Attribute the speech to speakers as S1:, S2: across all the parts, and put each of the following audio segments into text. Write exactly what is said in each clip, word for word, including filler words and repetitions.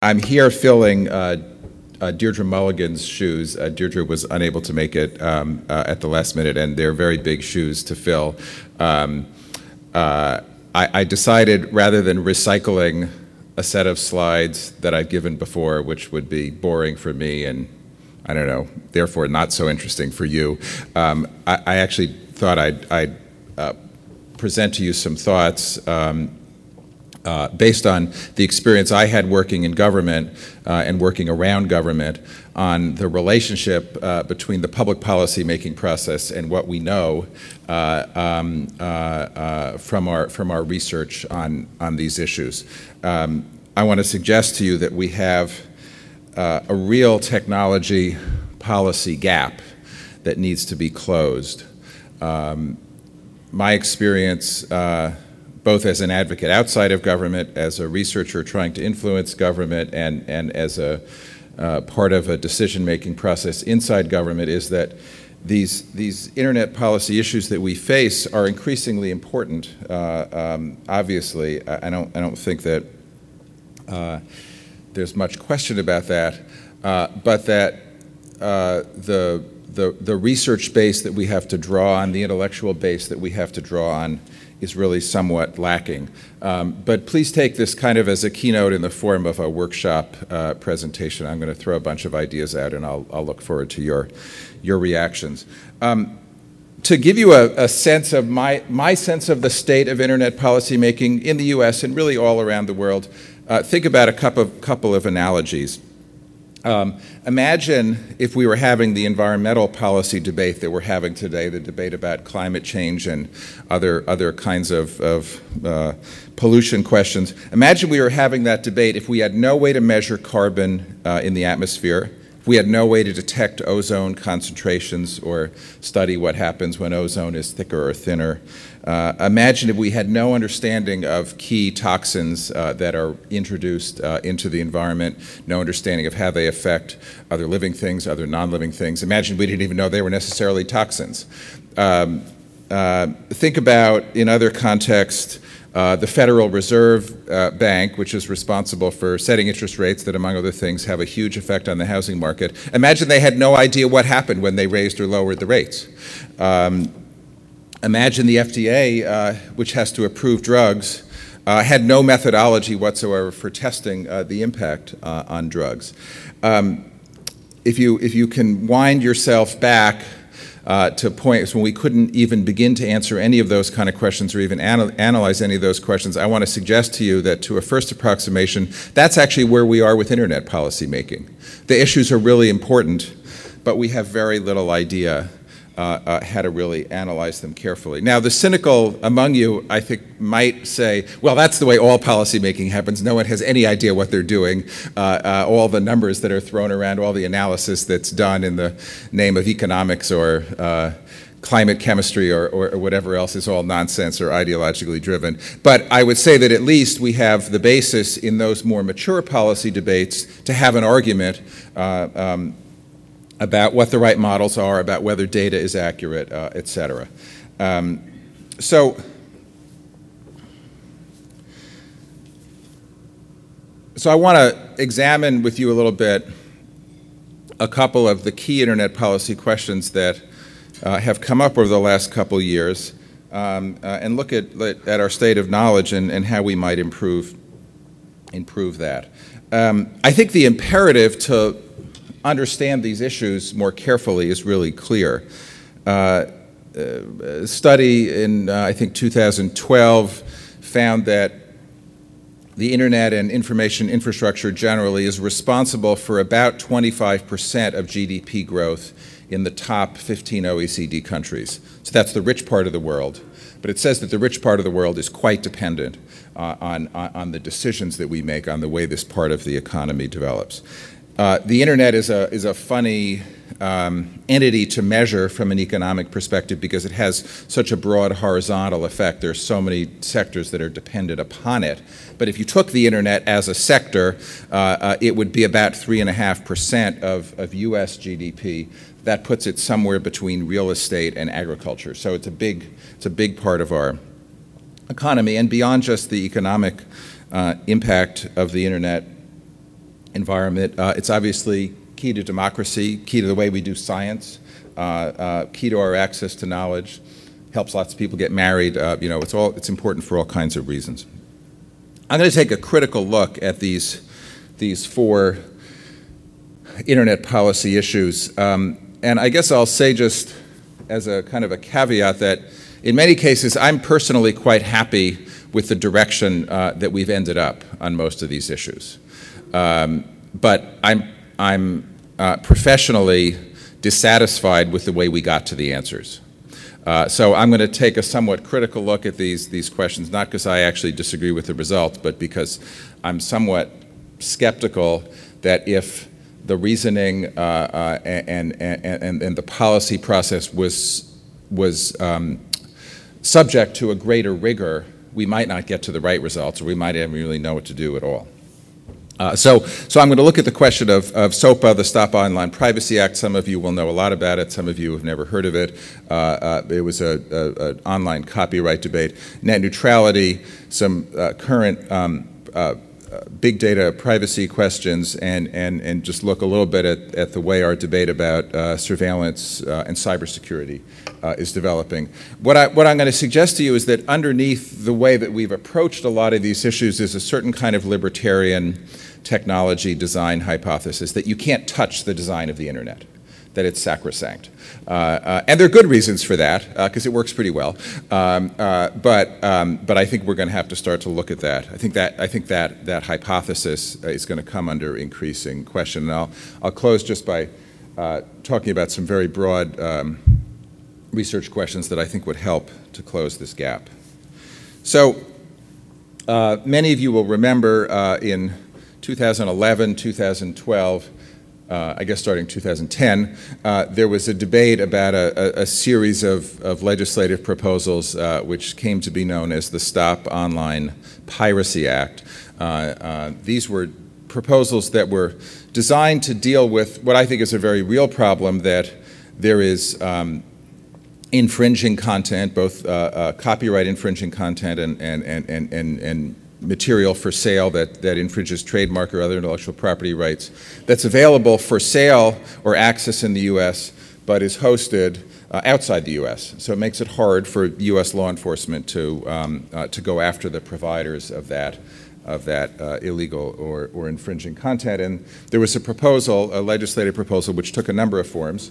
S1: I'm here filling uh, uh, Deirdre Mulligan's shoes. Uh, Deirdre was unable to make it um, uh, at the last minute, and they're very big shoes to fill. Um, uh, I, I decided, rather than recycling a set of slides that I've given before, which would be boring for me and, I don't know, therefore not so interesting for you, um, I, I actually thought I'd, I'd uh, present to you some thoughts um, uh, based on the experience I had working in government uh, and working around government on the relationship uh, between the public policy making process and what we know uh, um, uh, uh, from our from our research on on these issues. Um, I want to suggest to you that we have uh, a real technology policy gap that needs to be closed. Um, my experience, uh, both as an advocate outside of government, as a researcher trying to influence government, and, and as a uh, part of a decision-making process inside government, is that these, these internet policy issues that we face are increasingly important. Uh, um, obviously, I, I, don't, I don't think that uh, there's much question about that, uh, but that uh, the The, the research base that we have to draw on, the intellectual base that we have to draw on, is really somewhat lacking. Um, but please take this kind of as a keynote in the form of a workshop uh, presentation. I'm going to throw a bunch of ideas out, and I'll, I'll look forward to your, your reactions. Um, to give you a, a sense of my, my sense of the state of internet policymaking in the U S and really all around the world, uh, think about a couple of, couple of analogies. Um, imagine if we were having the environmental policy debate that we're having today, the debate about climate change and other, other kinds of, of uh, pollution questions. Imagine we were having that debate if we had no way to measure carbon uh, in the atmosphere, if we had no way to detect ozone concentrations or study what happens when ozone is thicker or thinner. Uh, imagine if we had no understanding of key toxins uh, that are introduced uh, into the environment, no understanding of how they affect other living things, other non-living things. Imagine we didn't even know they were necessarily toxins. Um, uh, think about, in other contexts, Uh, the Federal Reserve uh, Bank, which is responsible for setting interest rates that, among other things, have a huge effect on the housing market. Imagine they had no idea what happened when they raised or lowered the rates. Um, imagine the F D A, uh, which has to approve drugs, uh, had no methodology whatsoever for testing uh, the impact uh, on drugs. Um, if you, if you can wind yourself back Uh, to points when we couldn't even begin to answer any of those kind of questions or even anal analyze any of those questions, I want to suggest to you that to a first approximation, that's actually where we are with internet policy making. The issues are really important, but we have very little idea uh, uh, how to really analyze them carefully. Now, the cynical among you, I think, might say, well, that's the way all policy making happens. No one has any idea what they're doing. Uh, uh, all the numbers that are thrown around, all the analysis that's done in the name of economics or uh, climate chemistry or, or, or whatever else is all nonsense or ideologically driven. But I would say that at least we have the basis in those more mature policy debates to have an argument uh, um, about what the right models are, about whether data is accurate, uh, et cetera. Um, so, so I want to examine with you a little bit a couple of the key internet policy questions that uh, have come up over the last couple years, um, uh, and look at, at our state of knowledge and, and how we might improve, improve that. Um, I think the imperative to understand these issues more carefully is really clear. Uh, a study in, uh, I think, two thousand twelve found that the internet and information infrastructure generally is responsible for about twenty-five percent of G D P growth in the top fifteen O E C D countries. So that's the rich part of the world. But it says that the rich part of the world is quite dependent uh, on, on the decisions that we make, on the way this part of the economy develops. Uh, the internet is a, is a funny um, entity to measure from an economic perspective because it has such a broad horizontal effect. There are so many sectors that are dependent upon it. But if you took the internet as a sector, uh, uh, it would be about three and a half percent of, of U S G D P. That puts it somewhere between real estate and agriculture. So it's a big, it's a big part of our economy. And beyond just the economic uh, impact of the internet, environment. Uh, it's obviously key to democracy, key to the way we do science, uh, uh, key to our access to knowledge, helps lots of people get married. Uh, you know, it's all it's important for all kinds of reasons. I'm going to take a critical look at these these four internet policy issues, um, and I guess I'll say just as a kind of a caveat that in many cases I'm personally quite happy with the direction uh, that we've ended up on most of these issues, um, but I'm I'm uh, professionally dissatisfied with the way we got to the answers. Uh, so I'm going to take a somewhat critical look at these, these questions, not because I actually disagree with the result, but because I'm somewhat skeptical that if the reasoning uh, uh, and, and, and, and the policy process was, was um, subject to a greater rigor, we might not get to the right results, or we might not really know what to do at all. Uh, so, so I'm going to look at the question of, of SOPA, the Stop Online Privacy Act. Some of you will know a lot about it. Some of you have never heard of it. Uh, uh, it was an online copyright debate. Net neutrality, some uh, current um, uh, big data privacy questions, and, and, and just look a little bit at, at the way our debate about uh, surveillance uh, and cybersecurity uh, is developing. What, I, what I'm going to suggest to you is that underneath the way that we've approached a lot of these issues is a certain kind of libertarian technology design hypothesis that you can't touch the design of the internet, that it's sacrosanct. Uh, uh, and there are good reasons for that, because uh, it works pretty well. Um, uh, but, um, but I think we're going to have to start to look at that. I think that, I think that, that hypothesis is going to come under increasing question. And I'll, I'll close just by uh, talking about some very broad um, research questions that I think would help to close this gap. So uh, many of you will remember uh, in two thousand eleven, two thousand twelve, uh, I guess starting two thousand ten, uh, there was a debate about a, a, a series of, of legislative proposals uh, which came to be known as the Stop Online Piracy Act. Uh, uh, these were proposals that were designed to deal with what I think is a very real problem, that there is um, infringing content, both uh, uh, copyright infringing content and, and, and, and, and, and material for sale that, that infringes trademark or other intellectual property rights, that's available for sale or access in the U S, but is hosted uh, outside the U S. So it makes it hard for U S law enforcement to, um, uh, to go after the providers of that, of that uh, illegal or, or infringing content. And there was a proposal, a legislative proposal, which took a number of forms,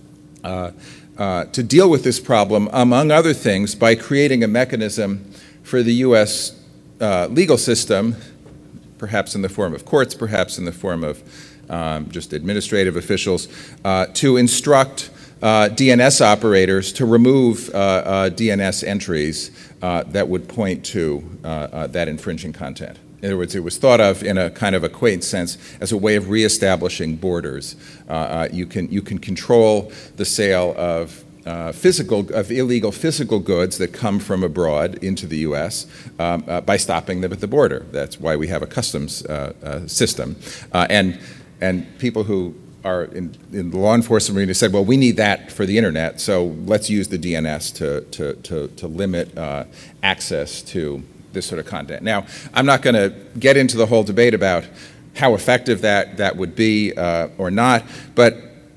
S1: uh, uh, to deal with this problem, among other things, by creating a mechanism for the U S Uh, legal system, perhaps in the form of courts, perhaps in the form of um, just administrative officials, uh, to instruct uh, D N S operators to remove uh, uh, D N S entries uh, that would point to uh, uh, that infringing content. In other words, it was thought of in a kind of a quaint sense as a way of reestablishing borders. Uh, uh, you can you can control the sale of Uh, physical, of illegal physical goods that come from abroad into the U S um, uh, by stopping them at the border. That's why we have a customs uh, uh, system. Uh, and, and people who are in, in the law enforcement arena said, well, we need that for the internet, so let's use the D N S to, to, to, to limit uh, access to this sort of content. Now, I'm not going to get into the whole debate about how effective that, that would be uh, or not, but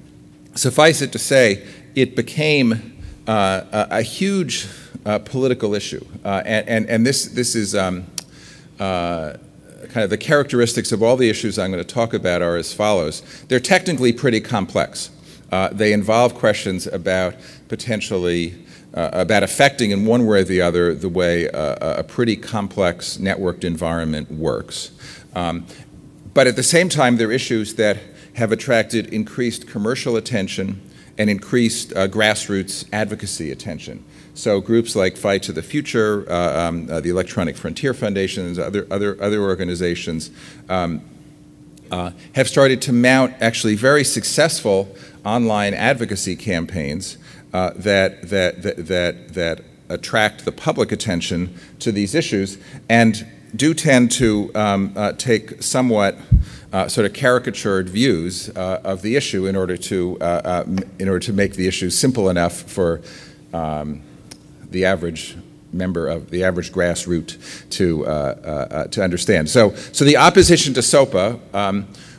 S1: suffice it to say, it became uh, a, a huge uh, political issue, uh, and, and, and this, this is um, uh, kind of the characteristics of all the issues I'm going to talk about are as follows. They're technically pretty complex. Uh, they involve questions about potentially, uh, about affecting in one way or the other the way uh, a pretty complex networked environment works. Um, but at the same time, they're issues that have attracted increased commercial attention and increased uh, grassroots advocacy attention. So groups like Fight to the Future, uh, um, uh, the Electronic Frontier Foundation, and other, other, other organizations um, uh, have started to mount actually very successful online advocacy campaigns uh, that, that, that, that, that attract the public attention to these issues and do tend to um, uh, take somewhat Uh, sort of caricatured views uh, of the issue in order to uh, uh, in order to make the issue simple enough for um, the average member of the average grassroots to uh, uh, uh, to understand. So, so the opposition to SOPA um,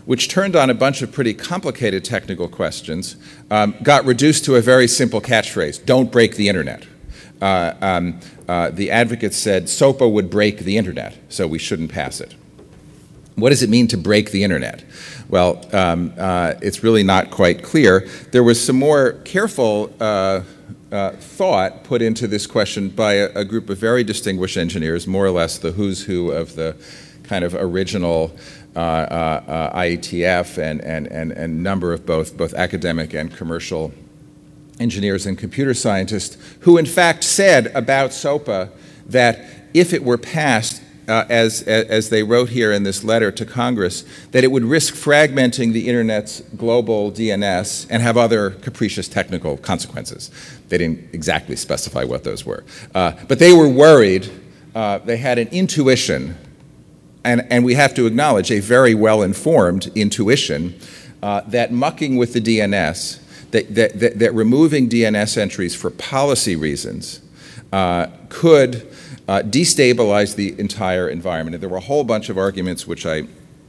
S1: which turned on a bunch of pretty complicated technical questions, um, got reduced to a very simple catchphrase: don't break the internet. Uh, um, uh, the advocates said SOPA would break the internet, so we shouldn't pass it. What does it mean to break the internet? Well, um, uh, it's really not quite clear. There was some more careful uh, uh, thought put into this question by a, a group of very distinguished engineers, more or less the who's who of the kind of original uh, uh, uh, I E T F and and and and number of both both academic and commercial engineers and computer scientists, who in fact said about SOPA that if it were passed, uh, as, as they wrote here in this letter to Congress, that it would risk fragmenting the internet's global D N S and have other capricious technical consequences. They didn't exactly specify what those were. Uh, but they were worried, uh, they had an intuition, and, and we have to acknowledge a very well-informed intuition, uh, that mucking with the D N S, That, that, that removing D N S entries for policy reasons uh, could uh, destabilize the entire environment. And there were a whole bunch of arguments, which I,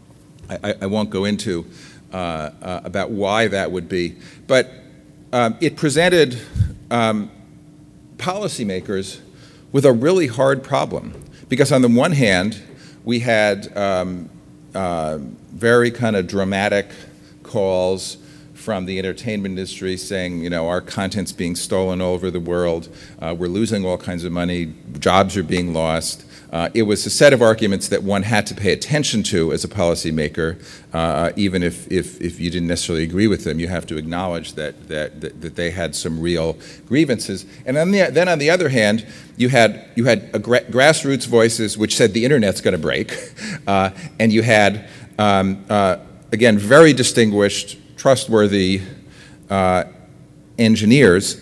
S1: I, I won't go into, uh, uh, about why that would be. But um, it presented um, policymakers with a really hard problem. Because on the one hand, we had um, uh, very kind of dramatic calls from the entertainment industry saying, you know, our content's being stolen all over the world, uh, we're losing all kinds of money, jobs are being lost. Uh, it was a set of arguments that one had to pay attention to as a policymaker, uh, even if, if, if you didn't necessarily agree with them. You have to acknowledge that, that, that, that they had some real grievances. And then, the, then on the other hand, you had, you had a gra grassroots voices which said the internet's going to break, uh, and you had, um, uh, again, very distinguished, trustworthy uh, engineers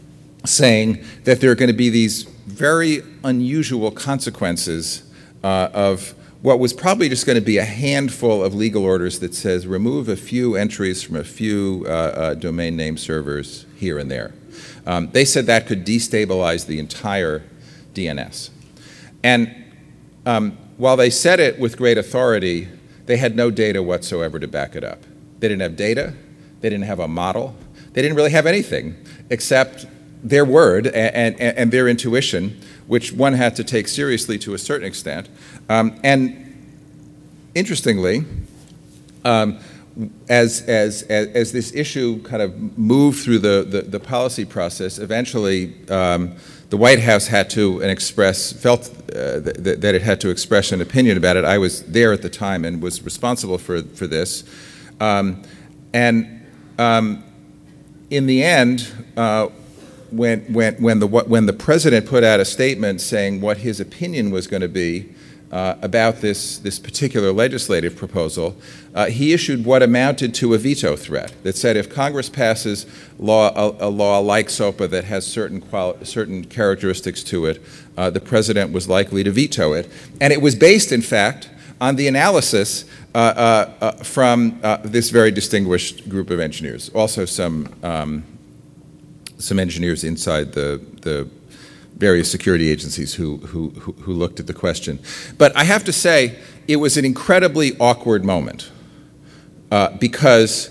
S1: saying that there are going to be these very unusual consequences uh, of what was probably just going to be a handful of legal orders that says remove a few entries from a few uh, uh, domain name servers here and there. Um, they said that could destabilize the entire D N S. And um, while they said it with great authority, they had no data whatsoever to back it up. They didn't have data, they didn't have a model, they didn't really have anything except their word and, and, and their intuition, which one had to take seriously to a certain extent. Um, and interestingly, um, as, as, as, as this issue kind of moved through the, the, the policy process, eventually um, the White House had to and express, felt uh, th that it had to express an opinion about it. I was there at the time and was responsible for, for this. Um, and um, in the end, uh, when, when, when, the, when the president put out a statement saying what his opinion was going to be uh, about this, this particular legislative proposal, uh, he issued what amounted to a veto threat that said if Congress passes law, a, a law like SOPA that has certain, quali certain characteristics to it, uh, the president was likely to veto it. And it was based, in fact, on the analysis uh, uh, uh, from uh, this very distinguished group of engineers. Also some, um, some engineers inside the, the various security agencies who, who, who looked at the question. But I have to say, it was an incredibly awkward moment uh, because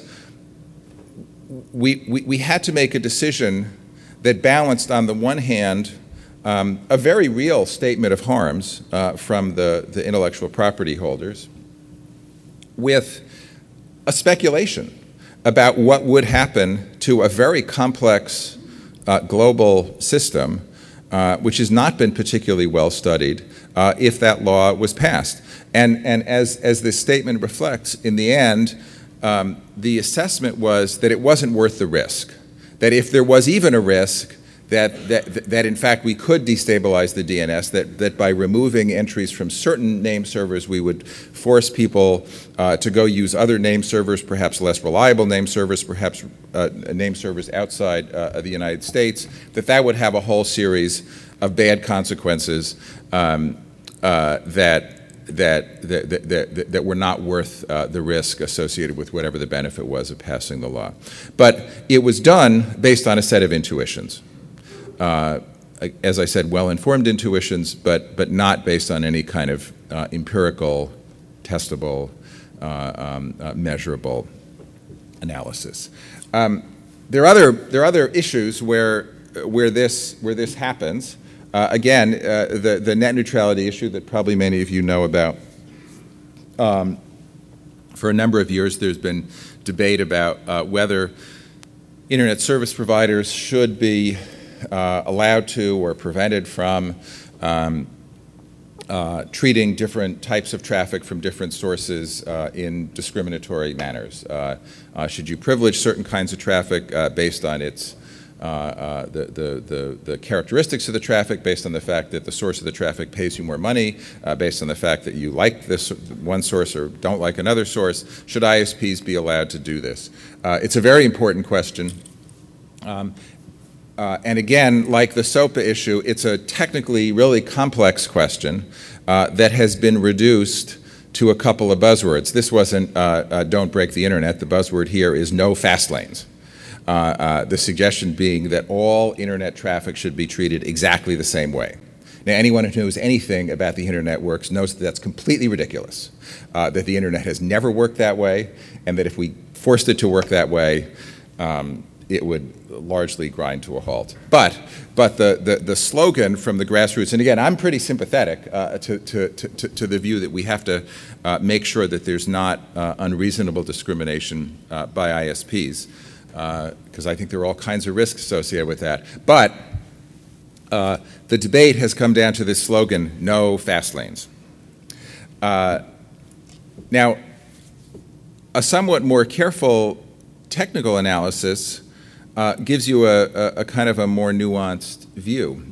S1: we, we, we had to make a decision that balanced, on the one hand, Um, a very real statement of harms uh, from the, the intellectual property holders with a speculation about what would happen to a very complex uh, global system uh, which has not been particularly well studied uh, if that law was passed. And, and as, as this statement reflects, in the end, um, the assessment was that it wasn't worth the risk, that if there was even a risk, That, that, that in fact we could destabilize the D N S, that, that by removing entries from certain name servers we would force people uh, to go use other name servers, perhaps less reliable name servers, perhaps uh, name servers outside uh, of the United States, that that would have a whole series of bad consequences um, uh, that, that, that, that, that, that were not worth uh, the risk associated with whatever the benefit was of passing the law. But it was done based on a set of intuitions. Uh, as I said, well-informed intuitions, but, but not based on any kind of uh, empirical, testable um, uh, measurable analysis. Um, there are other there are other issues where where this where this happens. Uh, again, uh, the the net neutrality issue that probably many of you know about. Um, for a number of years, there's been debate about uh, whether internet service providers should be uh, allowed to or prevented from um, uh, treating different types of traffic from different sources uh, in discriminatory manners. Uh, uh, should you privilege certain kinds of traffic uh, based on its uh, uh, the, the, the, the characteristics of the traffic, based on the fact that the source of the traffic pays you more money, uh, based on the fact that you like this one source or don't like another source? Should I S Ps be allowed to do this? Uh, it's a very important question. Um, uh, and again, like the SOPA issue, it's a technically really complex question uh, that has been reduced to a couple of buzzwords. This wasn't uh, uh, don't break the internet. The buzzword here is no fast lanes. Uh, uh, the suggestion being that all internet traffic should be treated exactly the same way. Now, anyone who knows anything about the internet works knows that that's completely ridiculous, uh, that the internet has never worked that way, and that if we forced it to work that way, um, it would largely grind to a halt. But, but the, the, the slogan from the grassroots, and again, I'm pretty sympathetic uh, to, to, to, to the view that we have to uh, make sure that there's not uh, unreasonable discrimination uh, by I S Ps, because uh, I think there are all kinds of risks associated with that. But uh, the debate has come down to this slogan, no fast lanes. Uh, now, a somewhat more careful technical analysis uh, gives you a, a, a kind of a more nuanced view.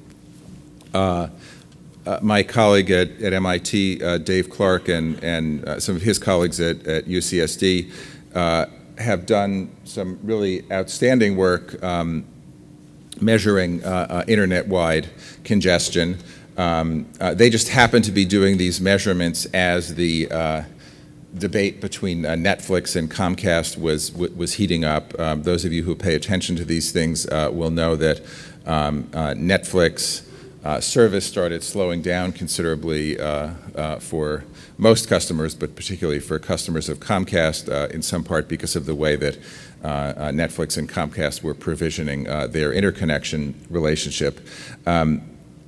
S1: Uh, uh, my colleague at, at M I T, uh, Dave Clark, and, and uh, some of his colleagues at, at U C S D uh, have done some really outstanding work um, measuring uh, uh, internet-wide congestion. Um, uh, they just happen to be doing these measurements as the uh, debate between uh, Netflix and Comcast was was heating up. Um, those of you who pay attention to these things uh, will know that um, uh, Netflix uh, service started slowing down considerably uh, uh, for most customers, but particularly for customers of Comcast, uh, in some part because of the way that uh, uh, Netflix and Comcast were provisioning uh, their interconnection relationship. Um,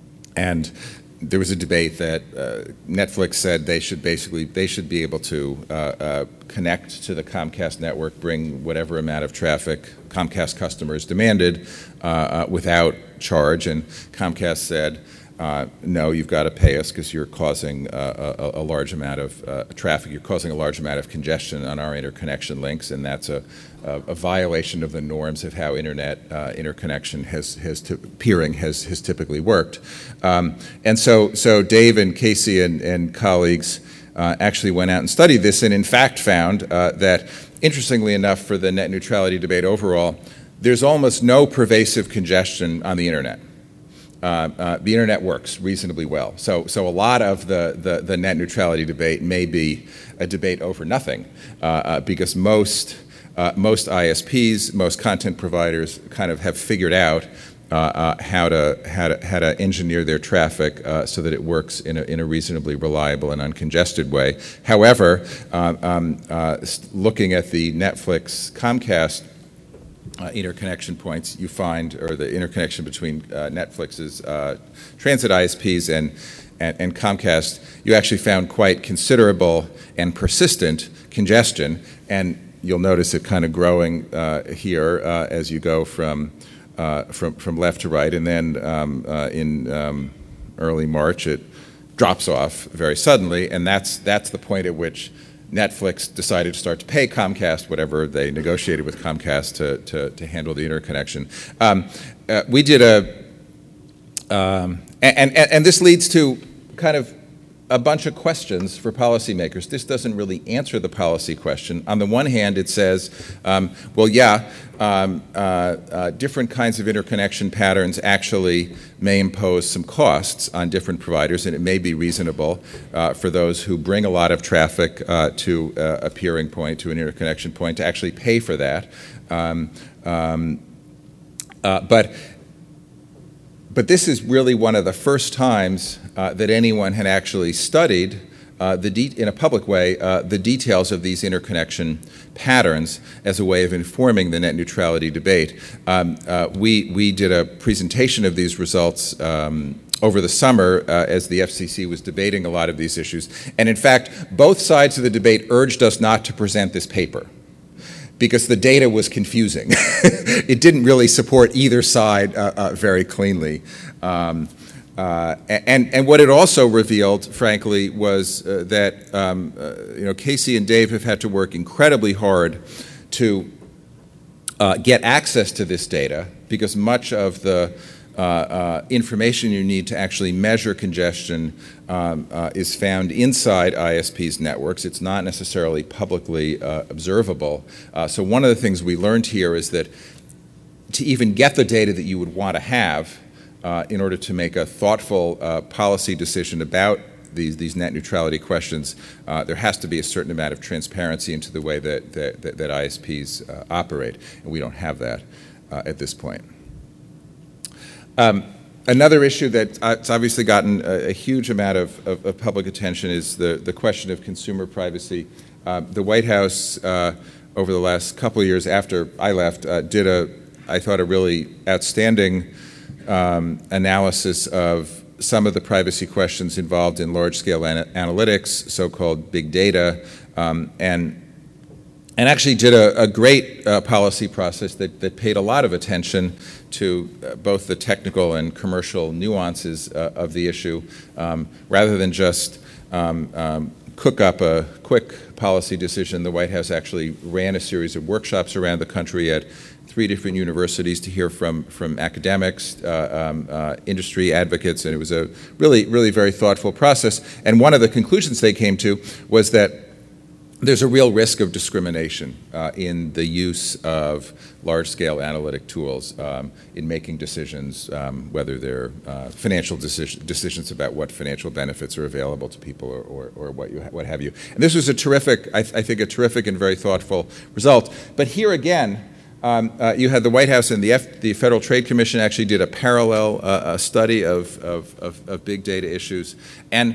S1: and there was a debate that uh, Netflix said they should basically they should be able to uh, uh, connect to the Comcast network, bring whatever amount of traffic Comcast customers demanded uh, uh, without charge, and Comcast said, Uh, no, you've got to pay us because you're causing uh, a, a large amount of uh, traffic. You're causing a large amount of congestion on our interconnection links, and that's a, a, a violation of the norms of how internet uh, interconnection has, has t- peering has, has typically worked. Um, and so, so Dave and Casey and, and colleagues uh, actually went out and studied this, and in fact found uh, that, interestingly enough, for the net neutrality debate overall, there's almost no pervasive congestion on the internet. Uh, uh, the internet works reasonably well. So, so a lot of the, the, the net neutrality debate may be a debate over nothing, uh, uh, because most, uh, most I S Ps, most content providers kind of have figured out uh, uh, how to, how to, how to engineer their traffic uh, so that it works in a, in a reasonably reliable and uncongested way. However, uh, um, uh, looking at the Netflix Comcast Uh, interconnection points, you find, or the interconnection between uh, Netflix's uh, transit I S Ps and, and, and Comcast, you actually found quite considerable and persistent congestion, and you'll notice it kind of growing uh, here uh, as you go from, uh, from, from left to right, and then um, uh, in um, early March it drops off very suddenly, and that's, that's the point at which Netflix decided to start to pay Comcast whatever they negotiated with Comcast to, to, to handle the interconnection. Um, uh, we did a, um, and, and, and this leads to kind of a bunch of questions for policymakers. This doesn't really answer the policy question. On the one hand, it says, um, well, yeah, um, uh, uh, different kinds of interconnection patterns actually may impose some costs on different providers, and it may be reasonable uh, for those who bring a lot of traffic uh, to uh, a peering point, to an interconnection point, to actually pay for that. Um, um, uh, but But this is really one of the first times uh, that anyone had actually studied uh, the de in a public way, uh, the details of these interconnection patterns as a way of informing the net neutrality debate. Um, uh, we, we did a presentation of these results um, over the summer uh, as the F C C was debating a lot of these issues. And in fact, both sides of the debate urged us not to present this paper because the data was confusing. It didn't really support either side uh, uh, very cleanly. Um, uh, and, and what it also revealed, frankly, was uh, that um, uh, you know, Casey and Dave have had to work incredibly hard to uh, get access to this data because much of the uh, uh, information you need to actually measure congestion um, uh, is found inside I S P's networks. It's not necessarily publicly uh, observable. Uh, so one of the things we learned here is that to even get the data that you would want to have uh, in order to make a thoughtful uh, policy decision about these, these net neutrality questions, uh, there has to be a certain amount of transparency into the way that, that, that, that I S Ps uh, operate, and we don't have that uh, at this point. Um, another issue that's obviously gotten a, a huge amount of, of, of public attention is the, the question of consumer privacy. Uh, the White House, uh, over the last couple of years after I left, uh, did a, I thought, a really outstanding um, analysis of some of the privacy questions involved in large-scale ana analytics, so-called big data, um, and and actually did a, a great uh, policy process that, that paid a lot of attention to uh, both the technical and commercial nuances uh, of the issue, um, rather than just um, um, cook up a quick policy decision. The White House actually ran a series of workshops around the country at three different universities to hear from, from academics, uh, um, uh, industry advocates, and it was a really, really very thoughtful process. And one of the conclusions they came to was that there's a real risk of discrimination uh, in the use of large-scale analytic tools um, in making decisions, um, whether they're uh, financial decision, decisions about what financial benefits are available to people or, or, or what, you ha what have you. And this was a terrific, I, th I think, a terrific and very thoughtful result. But here again, um, uh, you had the White House and the, F the Federal Trade Commission actually did a parallel uh, a study of, of, of, of big data issues. And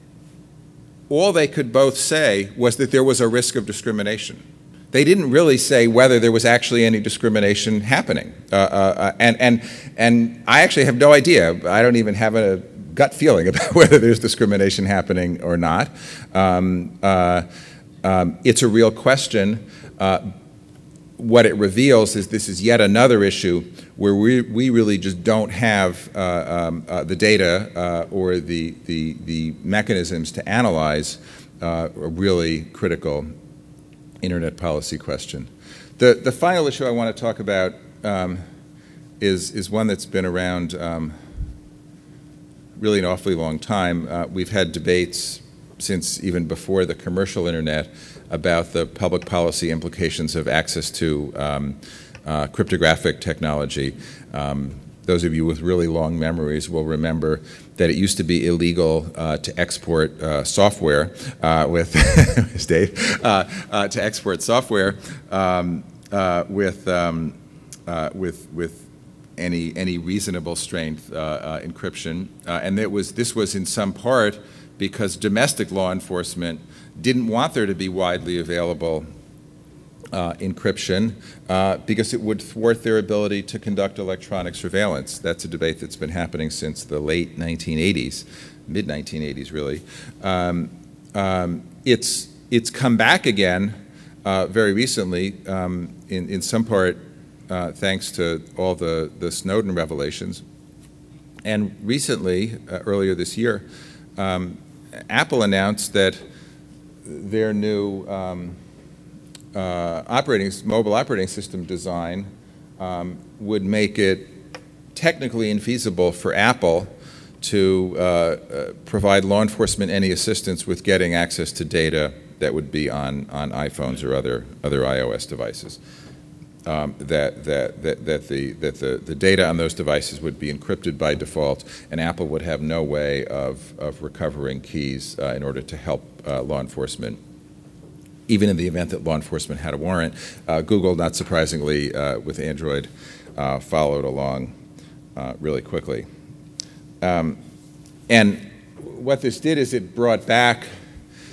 S1: all they could both say was that there was a risk of discrimination. They didn't really say whether there was actually any discrimination happening. Uh, uh, and, and, and I actually have no idea. I don't even have a gut feeling about whether there's discrimination happening or not. Um, uh, um, it's a real question. Uh, what it reveals is this is yet another issue where we, we really just don't have uh, um, uh, the data uh, or the, the, the mechanisms to analyze uh, a really critical internet policy question. The, the final issue I want to talk about um, is, is one that's been around um, really an awfully long time. Uh, we've had debates since even before the commercial internet about the public policy implications of access to um, uh, cryptographic technology. Um, those of you with really long memories will remember that it used to be illegal uh, to export uh, software uh, with Dave uh, uh, to export software um, uh, with um, uh, with with any any reasonable strength uh, uh, encryption, uh, and it was this was in some part because domestic law enforcement didn't want there to be widely available uh, encryption uh, because it would thwart their ability to conduct electronic surveillance. That's a debate that's been happening since the late nineteen eighties, mid nineteen eighties really. Um, um, it's, it's come back again uh, very recently, um, in, in some part uh, thanks to all the, the Snowden revelations. And recently, uh, earlier this year, um, Apple announced that their new um, uh, operating, mobile operating system design um, would make it technically infeasible for Apple to uh, uh, provide law enforcement any assistance with getting access to data that would be on, on iPhones or other, other iOS devices. Um, that, that, that, that, the, that the, the data on those devices would be encrypted by default, and Apple would have no way of, of recovering keys uh, in order to help uh, law enforcement, even in the event that law enforcement had a warrant. Uh, Google, not surprisingly, uh, with Android, uh, followed along uh, really quickly. Um, and what this did is it brought back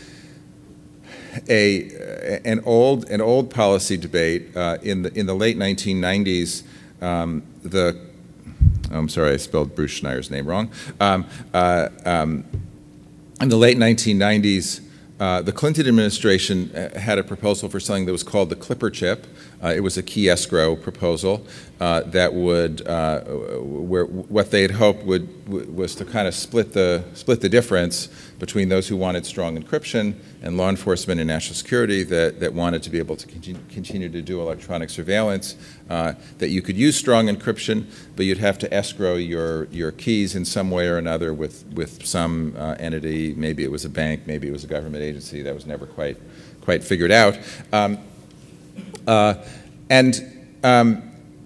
S1: a an old an old policy debate uh, in the in the late nineteen nineties. Um, the oh, I'm sorry, I spelled Bruce Schneier's name wrong. Um, uh, um, in the late nineteen nineties, uh, the Clinton administration had a proposal for something that was called the Clipper chip. Uh, it was a key escrow proposal uh, that would, uh, where what they had hoped would was to kind of split the split the difference between those who wanted strong encryption and law enforcement and national security that, that wanted to be able to continue, continue to do electronic surveillance. Uh, that you could use strong encryption, but you'd have to escrow your your keys in some way or another with with some uh, entity. Maybe it was a bank, maybe it was a government agency. That was never quite quite figured out. Um, Uh, and um,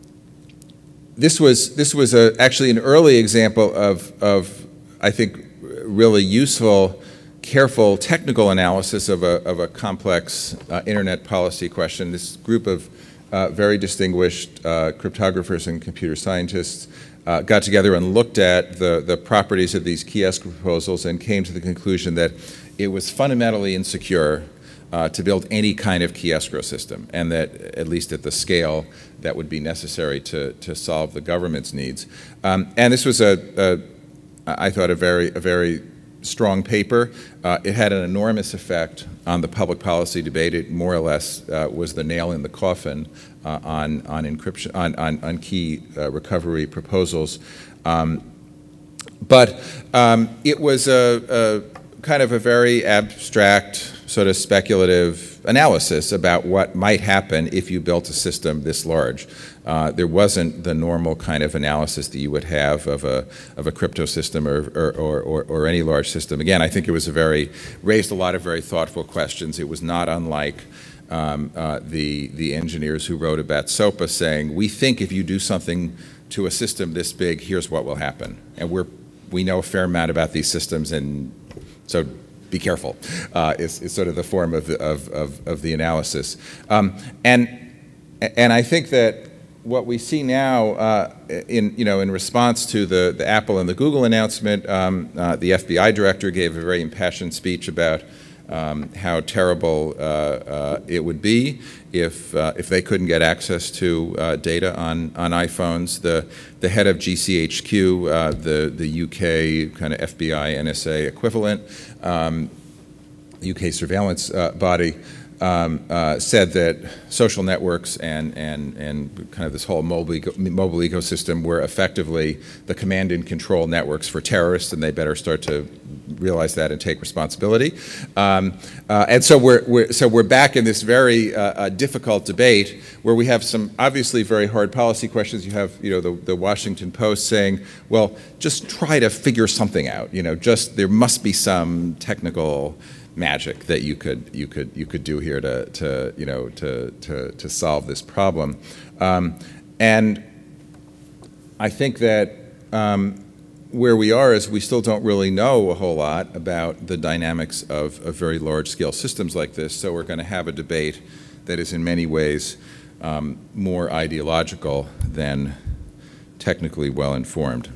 S1: this was this was a, actually an early example of of I think really useful, careful technical analysis of a of a complex uh, internet policy question. This group of uh, very distinguished uh, cryptographers and computer scientists uh, got together and looked at the the properties of these key escrow proposals and came to the conclusion that it was fundamentally insecure Uh, to build any kind of key escrow system, and that, at least at the scale that would be necessary to, to solve the government's needs. Um, and this was, a, a, I thought, a very, a very strong paper. Uh, it had an enormous effect on the public policy debate. It more or less uh, was the nail in the coffin uh, on, on encryption, on, on, on key uh, recovery proposals. Um, but um, it was a, a kind of a very abstract, sort of speculative analysis about what might happen if you built a system this large. Uh, there wasn't the normal kind of analysis that you would have of a of a crypto system or or, or, or or any large system. Again, I think it was a very raised a lot of very thoughtful questions. It was not unlike um, uh, the the engineers who wrote about SOPA saying, we think if you do something to a system this big, here's what will happen. And we're we know a fair amount about these systems, and so be careful, uh, is, is sort of the form of the, of, of, of the analysis. Um, and, and I think that what we see now uh, in, you know, in response to the, the Apple and the Google announcement, um, uh, the F B I director gave a very impassioned speech about um, how terrible uh, uh, it would be if, uh, if they couldn't get access to uh, data on, on iPhones. The, the head of G C H Q, uh, the, the U K kind of F B I, N S A equivalent, um, U K surveillance uh, body, um, uh, said that social networks and, and, and kind of this whole mobile, eco mobile ecosystem were effectively the command and control networks for terrorists, and they better start to realize that and take responsibility. Um, uh, and so we're, we're, so we're back in this very uh, uh, difficult debate where we have some obviously very hard policy questions. You have, you know, the, the Washington Post saying, well, just try to figure something out. You know, just there must be some technical magic that you could you could you could do here to to you know to to to solve this problem, um, and I think that um, where we are is we still don't really know a whole lot about the dynamics of, of very large scale systems like this. So we're going to have a debate that is in many ways um, more ideological than technically well informed.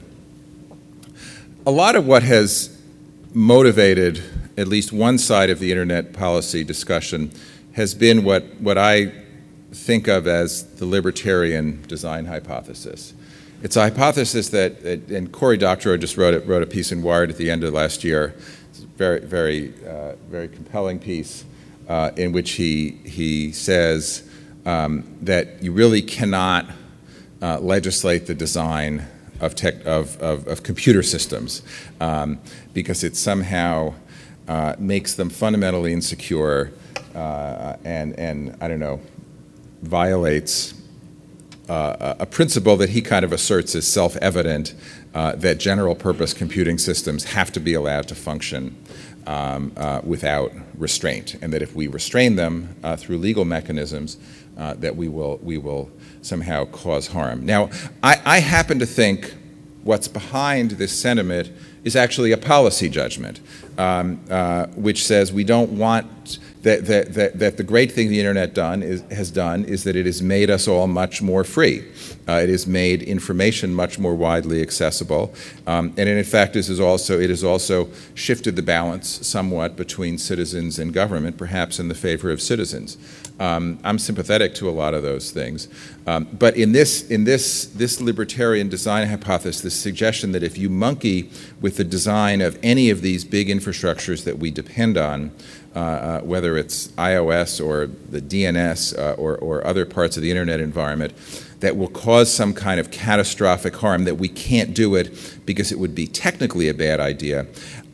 S1: A lot of what has motivated at least one side of the internet policy discussion has been what, what I think of as the libertarian design hypothesis. It's a hypothesis that, and Cory Doctorow just wrote, it, wrote a piece in Wired at the end of last year. It's a very, very, uh, very compelling piece uh, in which he, he says um, that you really cannot uh, legislate the design of, tech, of, of, of computer systems um, because it somehow Uh, makes them fundamentally insecure uh, and, and, I don't know, violates uh, a principle that he kind of asserts is self-evident, uh, that general-purpose computing systems have to be allowed to function um, uh, without restraint, and that if we restrain them uh, through legal mechanisms, uh, that we will, we will somehow cause harm. Now, I, I happen to think what's behind this sentiment is actually a policy judgment, um, uh, which says we don't want that, that, that, that the great thing the internet done is, has done is that it has made us all much more free. Uh, it has made information much more widely accessible, um, and in fact, this is also, it has also shifted the balance somewhat between citizens and government, perhaps in the favor of citizens. Um, I'm sympathetic to a lot of those things, um, but in this, in this, this libertarian design hypothesis, this suggestion that if you monkey with the design of any of these big infrastructures that we depend on, uh, uh, whether it's iOS or the D N S uh, or, or other parts of the internet environment, that will cause some kind of catastrophic harm, that we can't do it because it would be technically a bad idea,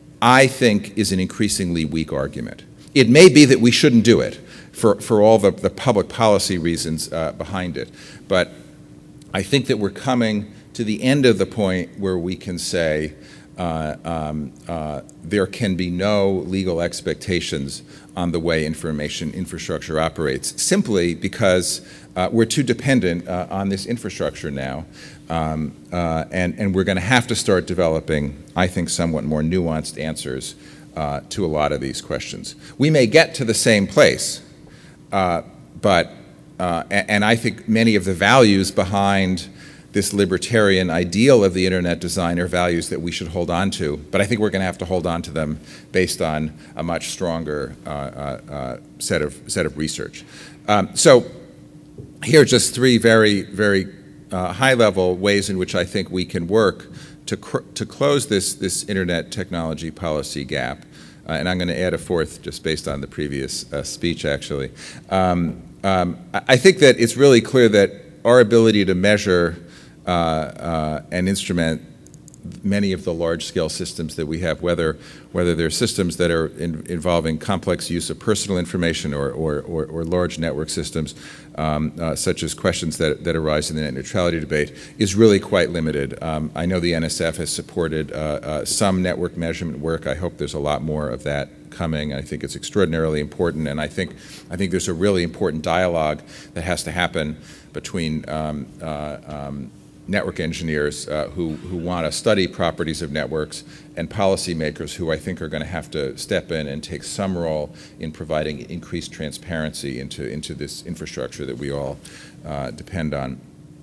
S1: I think is an increasingly weak argument. It may be that we shouldn't do it for, for all the, the public policy reasons uh, behind it, but I think that we're coming to the end of the point where we can say uh, um, uh, there can be no legal expectations on the way information infrastructure operates, simply because uh, we're too dependent uh, on this infrastructure now, um, uh, and, and we're going to have to start developing, I think, somewhat more nuanced answers uh, to a lot of these questions. We may get to the same place, uh, but, uh, and, and I think many of the values behind this libertarian ideal of the internet design are values that we should hold on to, but I think we're going to have to hold on to them based on a much stronger uh, uh, uh, set of set of research. Um, so here are just three very, very uh, high-level ways in which I think we can work to cr to close this this internet technology policy gap. Uh, and I'm going to add a fourth just based on the previous uh, speech, actually. Um, um, I think that it's really clear that our ability to measure Uh, uh, and instrument many of the large-scale systems that we have, whether whether they're systems that are in, involving complex use of personal information or, or, or, or large network systems, um, uh, such as questions that, that arise in the net neutrality debate, is really quite limited. Um, I know the N S F has supported uh, uh, some network measurement work. I hope there's a lot more of that coming. I think it's extraordinarily important, and I think I think there's a really important dialogue that has to happen between um, uh, um, network engineers uh, who, who want to study properties of networks and policymakers who I think are going to have to step in and take some role in providing increased transparency into, into this infrastructure that we all uh, depend on.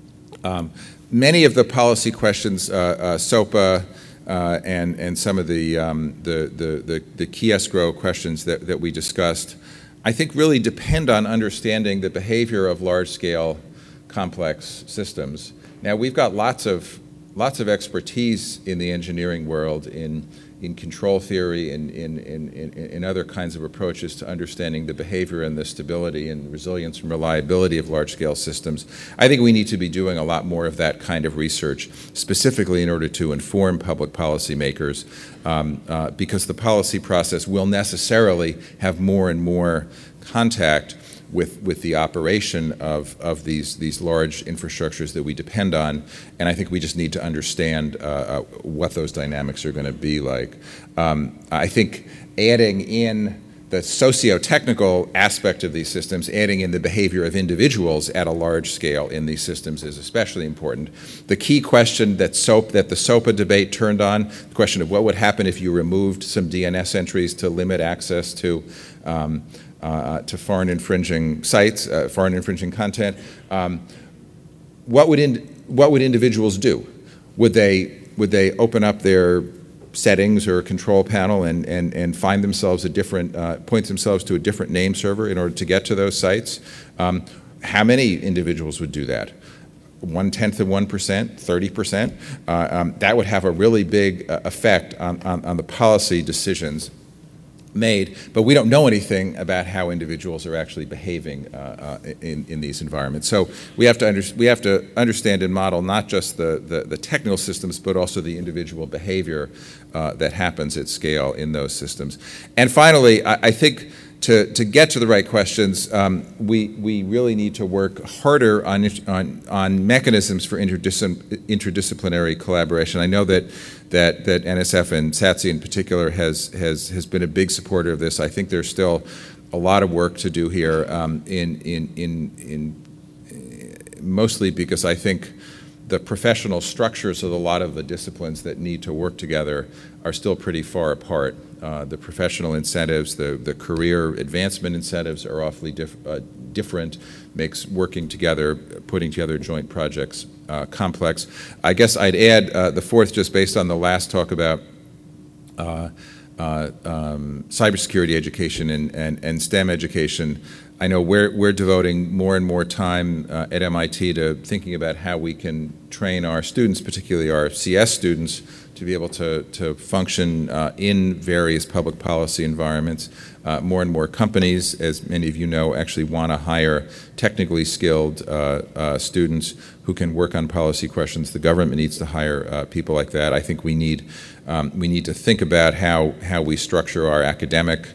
S1: Um, many of the policy questions, uh, uh, SOPA, uh, and, and some of the, um, the, the, the, the key escrow questions that, that we discussed, I think really depend on understanding the behavior of large-scale complex systems. Now, we've got lots of, lots of expertise in the engineering world in, in control theory and in, in, in, in other kinds of approaches to understanding the behavior and the stability and resilience and reliability of large-scale systems. I think we need to be doing a lot more of that kind of research, specifically in order to inform public policymakers, um, uh, because the policy process will necessarily have more and more contact with, with the operation of, of these, these large infrastructures that we depend on, and I think we just need to understand uh, uh, what those dynamics are going to be like. Um, I think adding in the socio-technical aspect of these systems, adding in the behavior of individuals at a large scale in these systems is especially important. The key question that, SOP, that the SOPA debate turned on, the question of what would happen if you removed some D N S entries to limit access to um, Uh, to foreign infringing sites, uh, foreign infringing content, um, what would in, what would individuals do? Would they would they open up their settings or control panel and and and find themselves a different uh, point themselves to a different name server in order to get to those sites? Um, how many individuals would do that? One tenth of one percent, thirty percent. Uh, um, that would have a really big uh, effect on, on on the policy decisions made, but we don't know anything about how individuals are actually behaving uh, uh, in, in these environments. So we have to under, we have to understand and model not just the, the, the technical systems, but also the individual behavior uh, that happens at scale in those systems. And finally, I, I think to, to get to the right questions, um, we, we really need to work harder on, on, on mechanisms for interdis interdisciplinary collaboration. I know that That, that N S F and SATSI in particular has, has, has been a big supporter of this. I think there's still a lot of work to do here, um, in, in, in, in mostly because I think the professional structures of a lot of the disciplines that need to work together are still pretty far apart. Uh, the professional incentives, the, the career advancement incentives are awfully diff, uh, different, makes working together, putting together joint projects uh, complex. I guess I'd add uh, the fourth, just based on the last talk about uh, uh, um, cybersecurity education and, and, and STEM education. I know we're, we're devoting more and more time uh, at M I T to thinking about how we can train our students, particularly our C S students, to be able to, to function uh, in various public policy environments. Uh, more and more companies, as many of you know, actually want to hire technically skilled uh, uh, students who can work on policy questions. The government needs to hire uh, people like that. I think we need, um, we need to think about how, how we structure our academic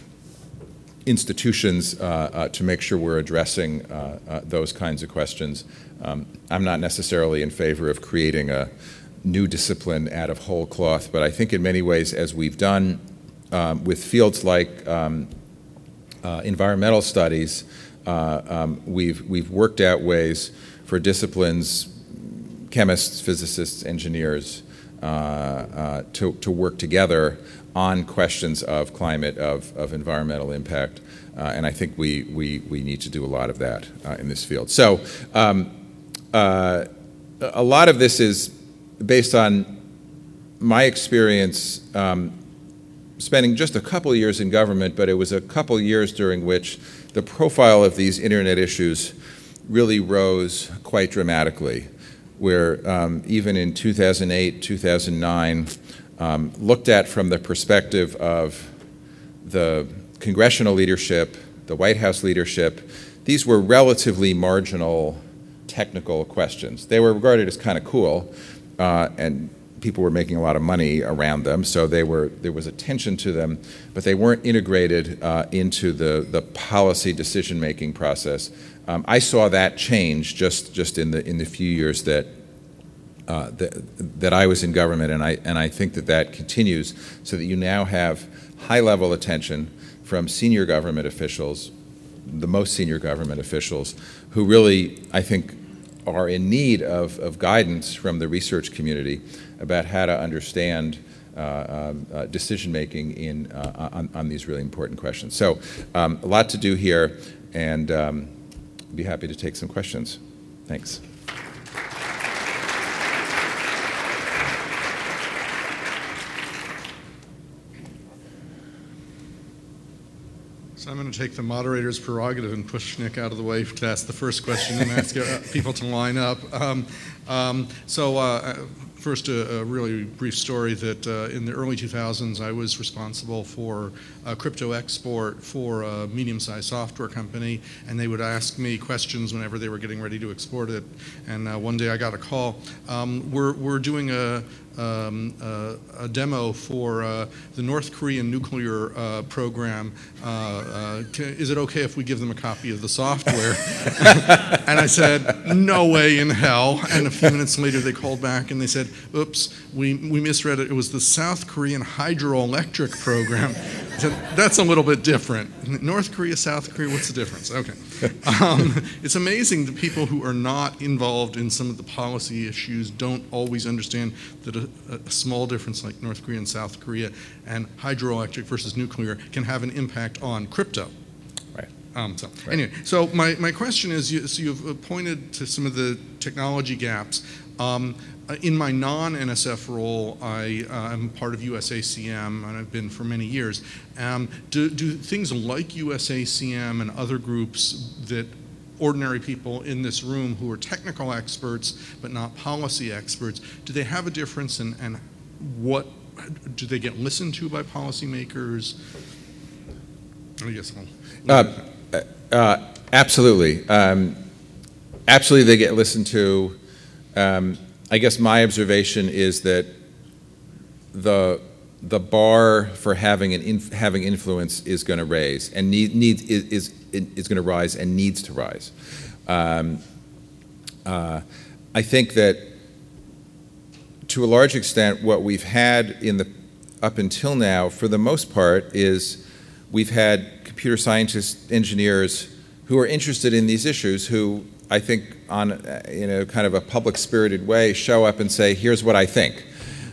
S1: institutions uh, uh, to make sure we're addressing uh, uh, those kinds of questions. Um, I'm not necessarily in favor of creating a new discipline out of whole cloth, but I think in many ways, as we've done um, with fields like um, uh, environmental studies, uh, um, we've, we've worked out ways for disciplines, chemists, physicists, engineers, uh, uh, to, to work together on questions of climate, of, of environmental impact, uh, and I think we, we, we need to do a lot of that uh, in this field. So um, uh, a lot of this is based on my experience um, spending just a couple years in government, but it was a couple years during which the profile of these internet issues really rose quite dramatically, where um, even in two thousand eight, two thousand nine, Um, looked at from the perspective of the congressional leadership, the White House leadership, these were relatively marginal technical questions. They were regarded as kind of cool, uh, and people were making a lot of money around them, so they were, there was attention to them, but they weren't integrated uh, into the, the policy decision-making process. Um, I saw that change just, just in the, in the few years that Uh, that, that I was in government, and I, and I think that that continues, so that you now have high-level attention from senior government officials, the most senior government officials, who really, I think, are in need of, of guidance from the research community about how to understand uh, uh, decision-making in, uh, on, on these really important questions. So um, a lot to do here, and um, I'd be happy to take some questions. Thanks.
S2: So I'm going to take the moderator's prerogative and push Nick out of the way to ask the first question and ask uh, people to line up. Um, um, so uh, first, a, a really brief story that uh, in the early two thousands, I was responsible for uh, crypto export for a medium-sized software company, and they would ask me questions whenever they were getting ready to export it. And uh, one day I got a call. Um, we're, we're doing a Um, uh, a demo for uh, the North Korean nuclear uh, program. Uh, uh, can, is it okay if we give them a copy of the software? And I said, no way in hell. And a few minutes later they called back and they said, oops, we, we misread it. It was the South Korean hydroelectric program. I said, that's a little bit different. North Korea, South Korea, what's the difference? Okay. Um, it's amazing that people who are not involved in some of the policy issues don't always understand that a, a small difference like North Korea and South Korea and hydroelectric versus nuclear can have an impact on crypto.
S1: Right.
S2: Um, so
S1: right.
S2: Anyway, so my, my question is, you, so you've pointed to some of the technology gaps. Um, in my non-N S F role, I, uh, I'm part of U S A C M, and I've been for many years. Um, do, do things like U S A C M and other groups that ordinary people in this room who are technical experts but not policy experts, do they have a difference, and, and what, do they get listened to by policymakers? I guess I'll...
S1: Uh, uh, absolutely. Um, absolutely they get listened to. Um, I guess my observation is that the the bar for having an inf having influence is going to raise and need need is is, is going to rise and needs to rise. Um, uh, I think that to a large extent, what we've had in the up until now, for the most part, is we've had computer scientists, engineers who are interested in these issues, who I think, on uh, in a kind of a public-spirited way, show up and say, here's what I think.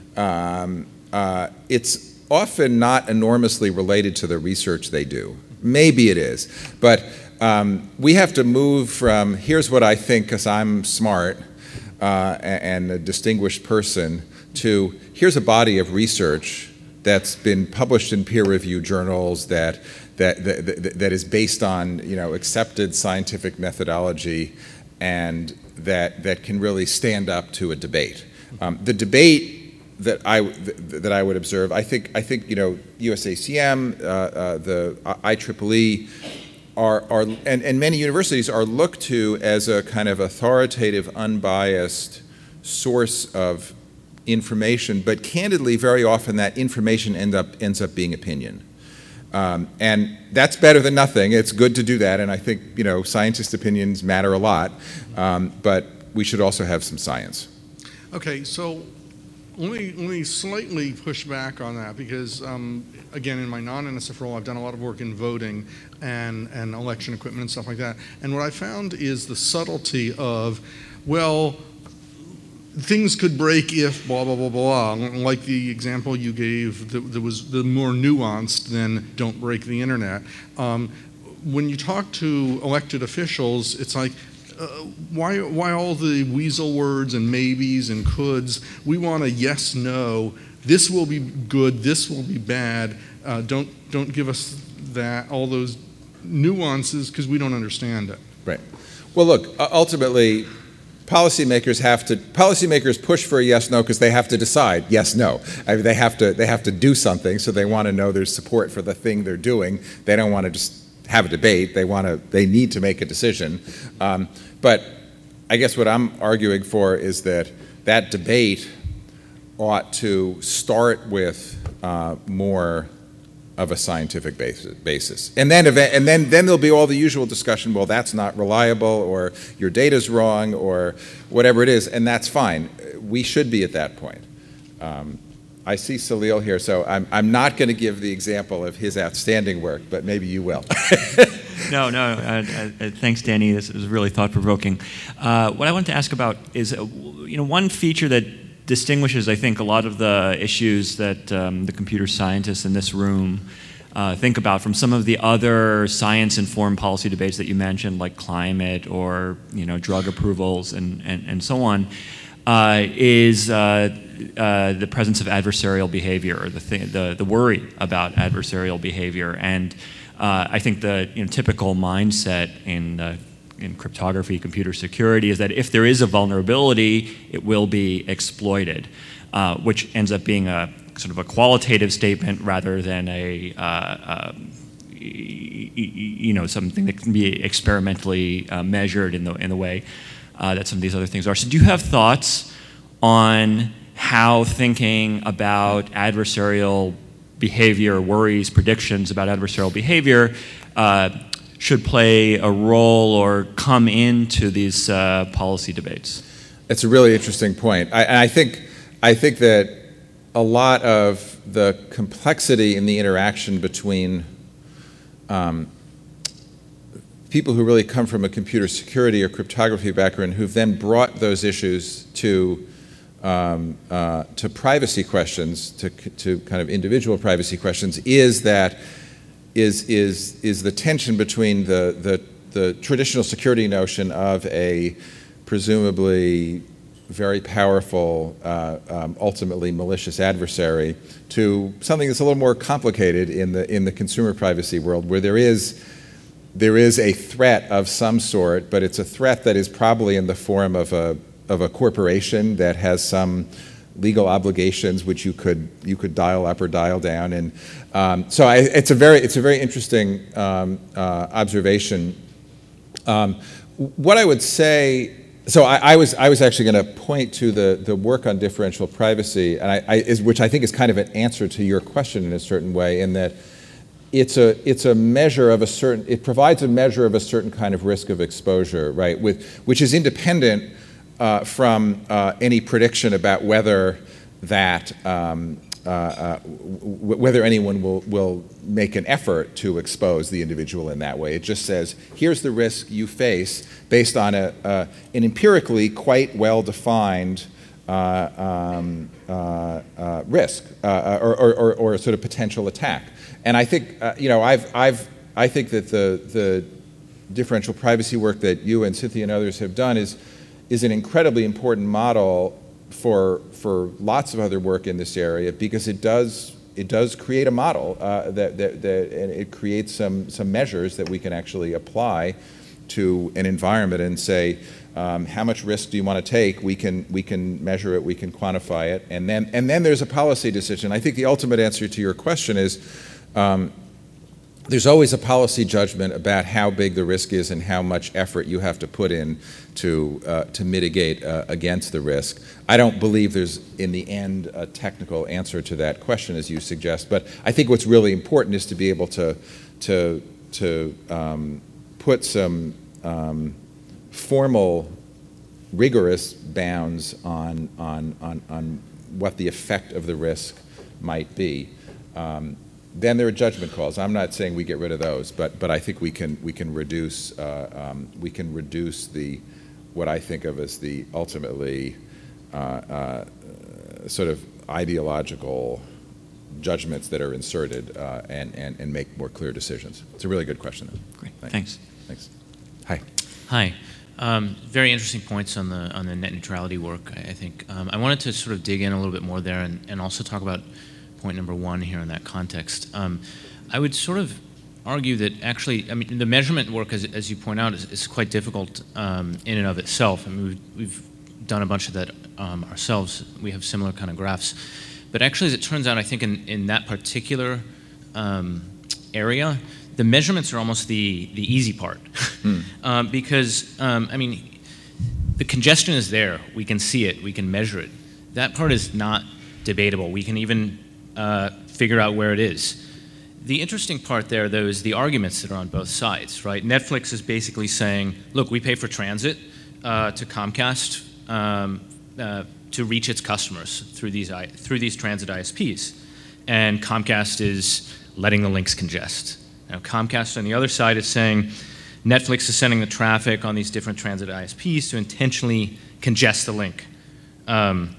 S1: Um, uh, it's often not enormously related to the research they do. Maybe it is, but um, we have to move from here's what I think because I'm smart uh, and a distinguished person to here's a body of research that's been published in peer-reviewed journals that that, that that that is based on, you know, accepted scientific methodology and that that can really stand up to a debate. Um, the debate that I that I would observe, I think I think you know U S A C M, uh, uh, the I triple E, are are and, and many universities are looked to as a kind of authoritative, unbiased source of information. But candidly, very often that information end up ends up being opinion, um, and that's better than nothing. It's good to do that, and I think you know scientists' opinions matter a lot. Um, but we should also have some science.
S2: Okay, so. Let me, let me slightly push back on that because, um, again, in my non-N S F role, I've done a lot of work in voting and, and election equipment and stuff like that. And what I found is the subtlety of, well, things could break if blah, blah, blah, blah. Like the example you gave that, that was the more nuanced than don't break the internet. Um, when you talk to elected officials, it's like, Uh, why, why all the weasel words and maybes and coulds? We want a yes, no. This will be good. This will be bad. Uh, don't don't give us that all those nuances because we don't understand it.
S1: Right. Well, look. Ultimately, policymakers have to policymakers push for a yes, no because they have to decide yes, no. I mean, they have to they have to do something, so they want to know there's support for the thing they're doing. They don't want to just have a debate. They want to. They need to make a decision. Um, but I guess what I'm arguing for is that that debate ought to start with uh, more of a scientific basis, and then and then then there'll be all the usual discussion. Well, that's not reliable, or your data's wrong, or whatever it is, and that's fine. We should be at that point. Um, I see Salil here, so I'm, I'm not going to give the example of his outstanding work, but maybe you will.
S3: no, no. Uh, uh, thanks, Danny. This was really thought-provoking. Uh, what I wanted to ask about is, uh, you know, one feature that distinguishes, I think, a lot of the issues that um, the computer scientists in this room uh, think about from some of the other science-informed policy debates that you mentioned, like climate or, you know, drug approvals and, and, and so on, uh, is uh, Uh, the presence of adversarial behavior, or the, th the the worry about adversarial behavior, and uh, I think the you know, typical mindset in uh, in cryptography, computer security, is that if there is a vulnerability, it will be exploited, uh, which ends up being a sort of a qualitative statement rather than a uh, uh, you know something that can be experimentally uh, measured in the in the way uh, that some of these other things are. So, do you have thoughts on how thinking about adversarial behavior, worries, predictions about adversarial behavior uh, should play a role or come into these uh, policy debates?
S1: It's a really interesting point. I, and I think, I think that a lot of the complexity in the interaction between um, people who really come from a computer security or cryptography background who've then brought those issues to Um, uh, to privacy questions, to, to kind of individual privacy questions, is that is is is the tension between the the, the traditional security notion of a presumably very powerful, uh, um, ultimately malicious adversary, to something that's a little more complicated in the in the consumer privacy world, where there is there is a threat of some sort, but it's a threat that is probably in the form of a of a corporation that has some legal obligations which you could you could dial up or dial down, and um, so I, it's a very it's a very interesting um, uh, observation. Um, what I would say, so I, I was I was actually going to point to the the work on differential privacy, and I, I is, which I think is kind of an answer to your question in a certain way, in that it's a it's a measure of a certain it provides a measure of a certain kind of risk of exposure, right? With which is independent Uh, from uh, any prediction about whether that um, uh, uh, w- whether anyone will, will make an effort to expose the individual in that way. It just says, here's the risk you face based on a, uh, an empirically quite well-defined uh, um, uh, uh, risk uh, or, or, or, or a sort of potential attack. And I think, uh, you know, I've, I've, I think that the, the differential privacy work that you and Cynthia and others have done is, is an incredibly important model for, for lots of other work in this area, because it does, it does create a model uh, that, that, that, and it creates some, some measures that we can actually apply to an environment and say, um, how much risk do you want to take? We can, we can measure it, we can quantify it, and then, and then there's a policy decision. I think the ultimate answer to your question is, um, there's always a policy judgment about how big the risk is and how much effort you have to put in to, uh, to mitigate uh, against the risk. I don't believe there's, in the end, a technical answer to that question, as you suggest, but I think what's really important is to be able to, to, to um, put some um, formal, rigorous bounds on, on, on, on what the effect of the risk might be. Um, Then there are judgment calls. I'm not saying we get rid of those, but but I think we can we can reduce uh, um, we can reduce the what I think of as the ultimately uh, uh, sort of ideological judgments that are inserted uh, and, and and make more clear decisions. It's a really good question.
S3: Great.
S1: Thanks.
S3: Thanks.
S1: Thanks. Hi.
S4: Hi. Um, very interesting points on the on the net neutrality work. I, I think um, I wanted to sort of dig in a little bit more there and, and also talk about point number one here in that context. Um, I would sort of argue that actually, I mean, the measurement work, as, as you point out, is, is quite difficult um, in and of itself. I mean, we've, we've done a bunch of that um, ourselves. We have similar kind of graphs. But actually, as it turns out, I think in, in that particular um, area, the measurements are almost the, the easy part. Mm. um, because, um, I mean, the congestion is there. We can see it. We can measure it. That part is not debatable. We can even Uh, figure out where it is. The interesting part there, though, is the arguments that are on both sides, right? Netflix is basically saying, look, we pay for transit uh, to Comcast um, uh, to reach its customers through these, through these transit I S Ps. And Comcast is letting the links congest. Now, Comcast on the other side is saying, Netflix is sending the traffic on these different transit I S Ps to intentionally congest the link. Um,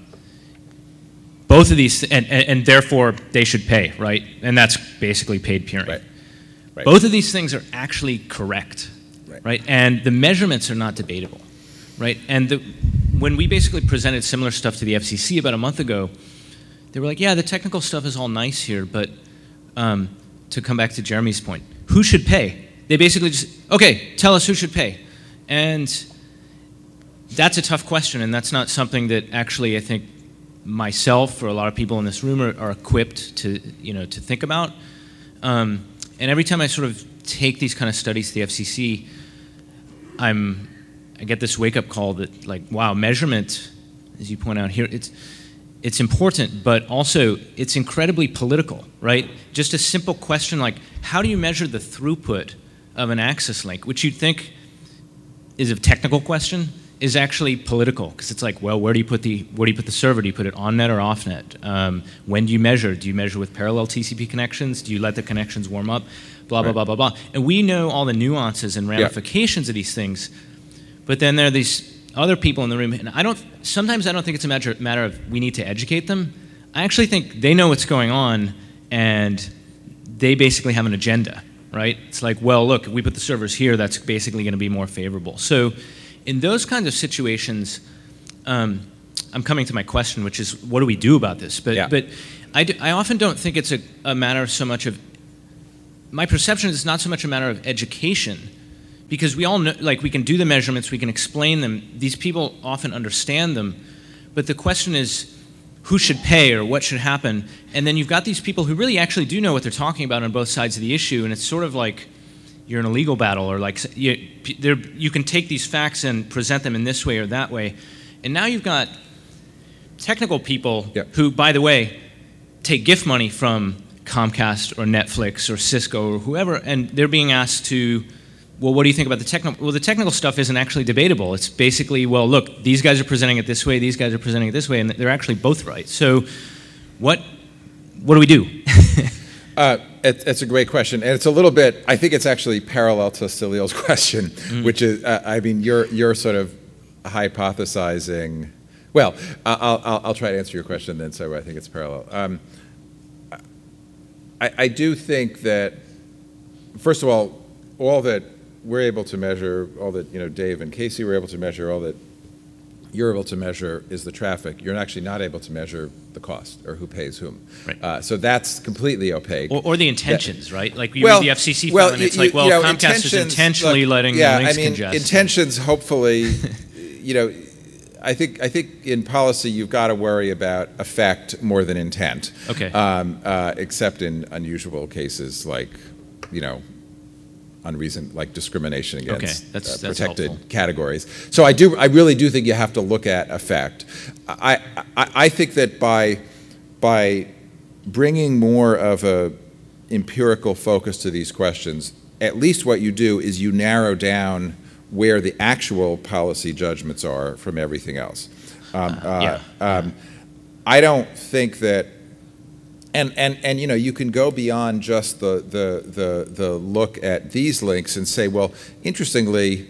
S4: Both of these, and, and, and therefore they should pay, right? And that's basically paid peering.
S1: Right. Right.
S4: Both of these things are actually correct,
S1: right?
S4: right? And the measurements are not debatable, right? And the, when we basically presented similar stuff to the F C C about a month ago, they were like, yeah, the technical stuff is all nice here, but um, to come back to Jeremy's point, who should pay? They basically just, okay, tell us who should pay. And that's a tough question, and that's not something that actually I think myself or a lot of people in this room are, are equipped to, you know, to think about. Um, and every time I sort of take these kind of studies to the F C C, I'm, I get this wake-up call that, like, wow, measurement, as you point out here, it's, it's important, but also it's incredibly political, right? Just a simple question like, how do you measure the throughput of an access link, which you'd think is a technical question, is actually political, because it's like, well, where do you put the where do you put the server? Do you put it on net or off net? Um, when do you measure? Do you measure with parallel T C P connections? Do you let the connections warm up? Blah blah
S1: right.
S4: blah blah blah. And we know all the nuances and ramifications yeah. of these things, but then there are these other people in the room, and I don't. Sometimes I don't think it's a matter matter of we need to educate them. I actually think they know what's going on, and they basically have an agenda, right? It's like, well, look, if we put the servers here, that's basically going to be more favorable. So in those kinds of situations, um, I'm coming to my question, which is, what do we do about this? But,
S1: yeah.
S4: but I, do, I often don't think it's a, a matter so much of, my perception is it's not so much a matter of education, because we all know, like, we can do the measurements, we can explain them, these people often understand them, but the question is, who should pay or what should happen? And then you've got these people who really actually do know what they're talking about on both sides of the issue, and it's sort of like, you're in a legal battle, or like you, you can take these facts and present them in this way or that way. And now you've got technical people
S1: yep.
S4: who, by the way, take gift money from Comcast or Netflix or Cisco or whoever, and they're being asked to, well, what do you think about the technical? Well, the technical stuff isn't actually debatable. It's basically, well, look, these guys are presenting it this way, these guys are presenting it this way, and they're actually both right. So what what do we do?
S1: Uh, it, it's a great question, and it's a little bit. I think it's actually parallel to Salil's question, mm. which is, uh, I mean, you're you're sort of hypothesizing. Well, I'll, I'll I'll try to answer your question then. So I think it's parallel. Um, I, I do think that, first of all, all that we're able to measure, all that you know, Dave and Casey were able to measure, all that you're able to measure is the traffic. You're actually not able to measure the cost or who pays whom.
S4: Right.
S1: Uh, so that's completely opaque.
S4: Or, or the intentions, that, right? Like you
S1: well,
S4: read the F C C
S1: well,
S4: file and it's
S1: you,
S4: like, well,
S1: you know,
S4: Comcast is intentionally
S1: look,
S4: letting
S1: yeah,
S4: the links
S1: I mean,
S4: congest.
S1: intentions, hopefully, you know, I think I think in policy you've got to worry about effect more than intent.
S4: Okay.
S1: Um, uh, except in unusual cases like, you know, unreason like discrimination against
S4: okay. that's,
S1: uh,
S4: that's
S1: protected
S4: helpful.
S1: categories. So I do, I really do think you have to look at effect. I, I, I think that by by bringing more of a empirical focus to these questions, at least what you do is you narrow down where the actual policy judgments are from everything else. Um, uh,
S4: yeah.
S1: um, I don't think that. And, and, and you know, you can go beyond just the, the, the, the look at these links and say, well, interestingly,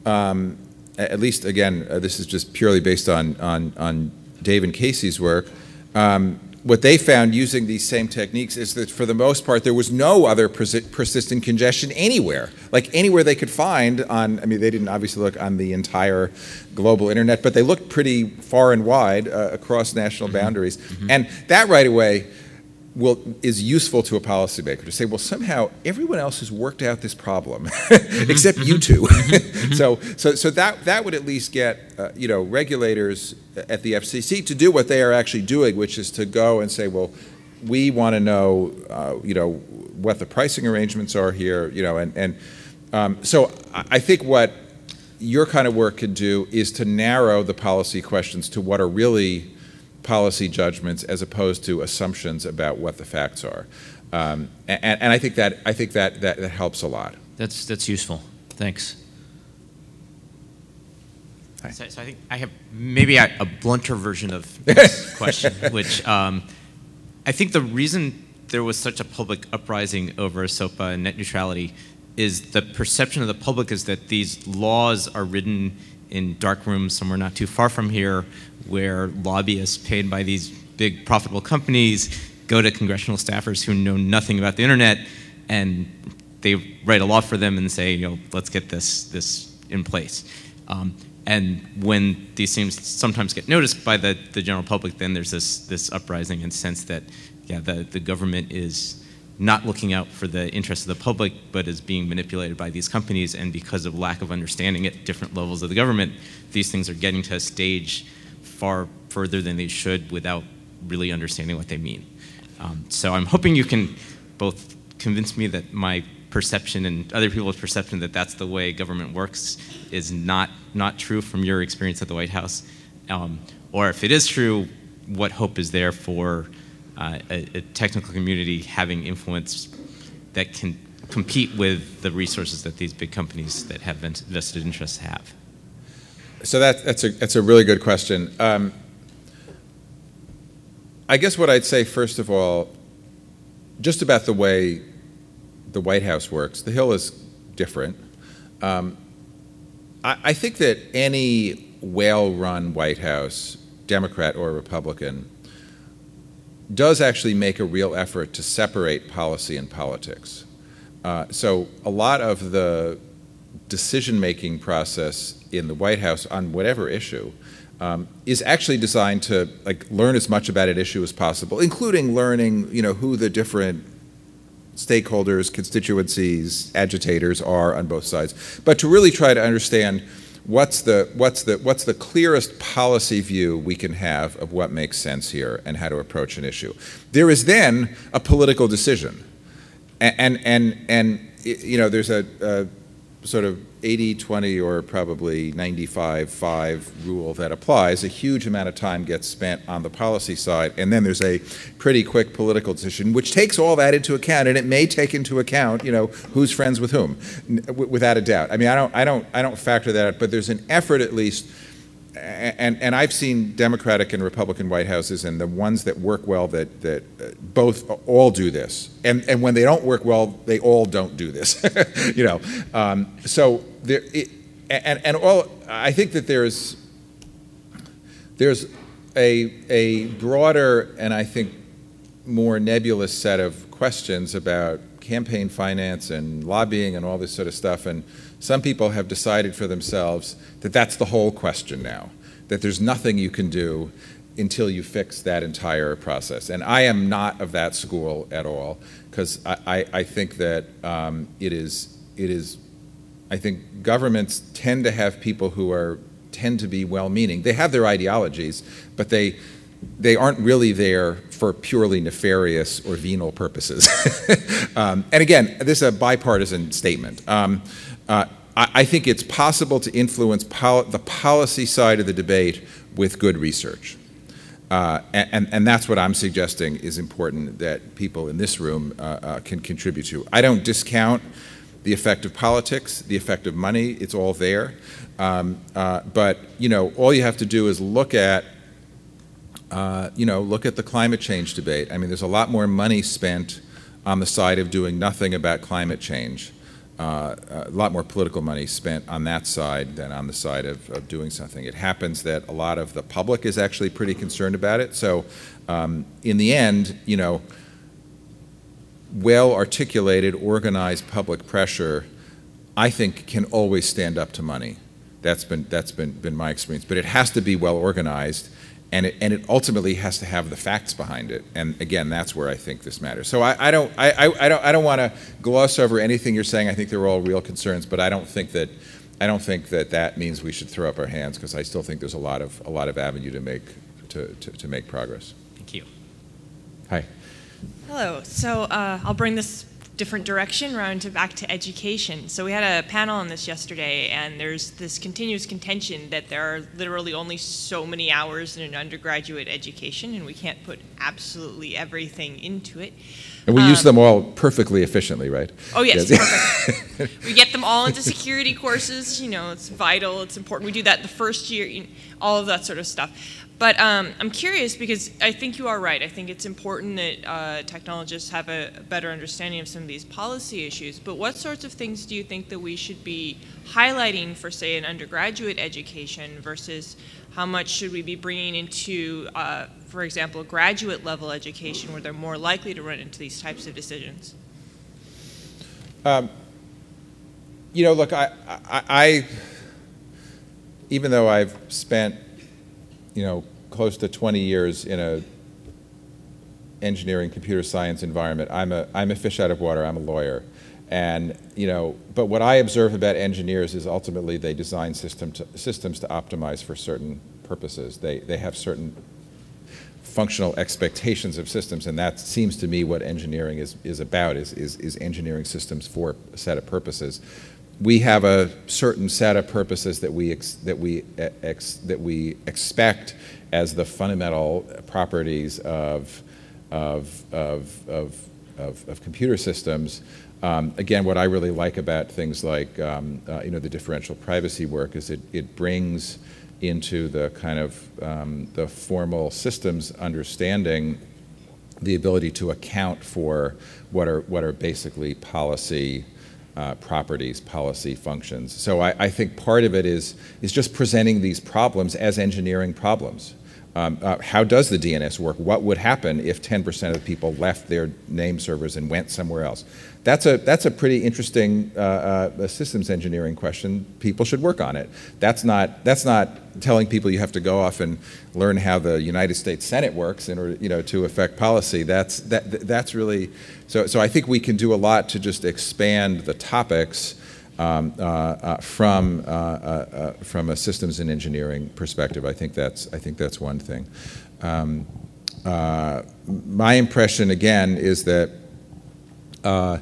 S1: um, at least, again, uh, this is just purely based on, on, on Dave and Casey's work, um, what they found using these same techniques is that for the most part, there was no other persi- persistent congestion anywhere. Like anywhere they could find on, I mean, they didn't obviously look on the entire global internet, but they looked pretty far and wide uh, across national mm-hmm. boundaries. Mm-hmm. And that right away, will, is useful to a policymaker to say, well, somehow everyone else has worked out this problem except you two. so, so, so that that would at least get uh, you know, regulators at the F C C to do what they are actually doing, which is to go and say, well, we want to know, uh, you know, what the pricing arrangements are here, you know, and and um, so I think what your kind of work can do is to narrow the policy questions to what are really policy judgments as opposed to assumptions about what the facts are, um, and, and I think that I think that, that that helps a lot.
S4: That's that's useful. Thanks.
S5: So, so I think I have maybe a, a blunter version of this question, which um, I think the reason there was such a public uprising over SOPA and net neutrality is the perception of the public is that these laws are written in dark rooms somewhere not too far from here, where lobbyists paid by these big profitable companies go to congressional staffers who know nothing about the internet, and they write a law for them and say, you know, let's get this this in place. Um, and when these things sometimes get noticed by the, the general public, then there's this this uprising and sense that, yeah, the, the government is not looking out for the interests of the public, but is being manipulated by these companies, and because of lack of understanding at different levels of the government, these things are getting to a stage far further than they should without really understanding what they mean. Um, so I'm hoping you can both convince me that my perception and other people's perception that that's the way government works is not not true from your experience at the White House, um, or if it is true, what hope is there for uh, a, a technical community having influence that can compete with the resources that these big companies that have vested interests have?
S1: So that, that's a that's a really good question. Um, I guess what I'd say first of all, just about the way the White House works, the Hill is different. Um, I, I think that any well-run White House, Democrat or Republican, does actually make a real effort to separate policy and politics. Uh, so a lot of the decision-making process in the White House on whatever issue um, is actually designed to like learn as much about an issue as possible, including learning, you know, who the different stakeholders, constituencies, agitators are on both sides, but to really try to understand what's the what's the what's the clearest policy view we can have of what makes sense here and how to approach an issue. There is then a political decision, and and and, and you know, there's a, a sort of eighty twenty or probably ninety-five five rule that applies. A huge amount of time gets spent on the policy side, and then there's a pretty quick political decision which takes all that into account, and it may take into account, you know, who's friends with whom, without a doubt. I mean, I don't, I don't, I don't factor that out, but there's an effort at least and, and I've seen Democratic and Republican White Houses, and the ones that work well that, that uh, both all do this. And, and when they don't work well, they all don't do this. you know, um, so there, it, and, and all, I think that there's, there's a, a broader and I think more nebulous set of questions about campaign finance and lobbying and all this sort of stuff, and some people have decided for themselves that that's the whole question now, that there's nothing you can do until you fix that entire process. And I am not of that school at all, because I, I, I think that um, it is, it is, I think governments tend to have people who are, tend to be well-meaning. They have their ideologies, but they, they aren't really there for purely nefarious or venal purposes. um, and again, this is a bipartisan statement. Um, uh, I, I think it's possible to influence pol the policy side of the debate with good research. Uh, and, and that's what I'm suggesting is important that people in this room uh, uh, can contribute to. I don't discount the effect of politics, the effect of money, it's all there. Um, uh, but, you know, all you have to do is look at Uh, you know, look at the climate change debate. I mean, there's a lot more money spent on the side of doing nothing about climate change, uh, a lot more political money spent on that side than on the side of, of doing something. It happens that a lot of the public is actually pretty concerned about it. So um, in the end, you know, well-articulated, organized public pressure, I think, can always stand up to money. That's been, that's been, been my experience. But it has to be well-organized. And it, and it ultimately has to have the facts behind it, and again, that's where I think this matters. So I, I don't, I, I, I don't, I don't want to gloss over anything you're saying. I think they're all real concerns, but I don't think that, I don't think that that means we should throw up our hands, because I still think there's a lot of, a lot of avenue to make, to, to, to make progress.
S5: Thank you.
S1: Hi.
S6: Hello. So uh, I'll bring this different direction around to back to education. So we had a panel on this yesterday, and there's this continuous contention that there are literally only so many hours in an undergraduate education, and we can't put absolutely everything into it.
S1: And we
S6: um,
S1: use them all perfectly efficiently, right?
S6: Oh yes,
S1: yes.
S6: perfect. We get them all into security courses. You know, it's vital, it's important. We do that the first year, you know, all of that sort of stuff. But um, I'm curious, because I think you are right. I think it's important that uh, technologists have a, a better understanding of some of these policy issues. But what sorts of things do you think that we should be highlighting for, say, an undergraduate education versus how much should we be bringing into, uh, for example, graduate level education, where they're more likely to run into these types of decisions?
S1: Um, you know, look, I, I, I, even though I've spent you know, close to twenty years in a engineering, computer science environment. I'm a, I'm a fish out of water, I'm a lawyer. And, you know, but what I observe about engineers is ultimately they design system to, systems to optimize for certain purposes. They, they have certain functional expectations of systems, and that seems to me what engineering is, is about, is, is, is engineering systems for a set of purposes. We have a certain set of purposes that we ex, that we ex, that we expect as the fundamental properties of of of of, of, of computer systems. Um, again, what I really like about things like um, uh, you know the differential privacy work is it it brings into the kind of um, the formal systems understanding the ability to account for what are what are basically policy. Uh, properties, policy functions. So I, I think part of it is, is just presenting these problems as engineering problems. Um, uh, how does the D N S work? What would happen if ten percent of the people left their name servers and went somewhere else? That's a, that's a pretty interesting uh, uh, systems engineering question. People should work on it. That's not, that's not telling people you have to go off and learn how the United States Senate works in order, you know, to affect policy. That's, that, that's really, so, so I think we can do a lot to just expand the topics um, uh, uh, from, uh, uh, uh, from a systems and engineering perspective. I think that's, I think that's one thing. Um, uh, my impression, again, is that uh,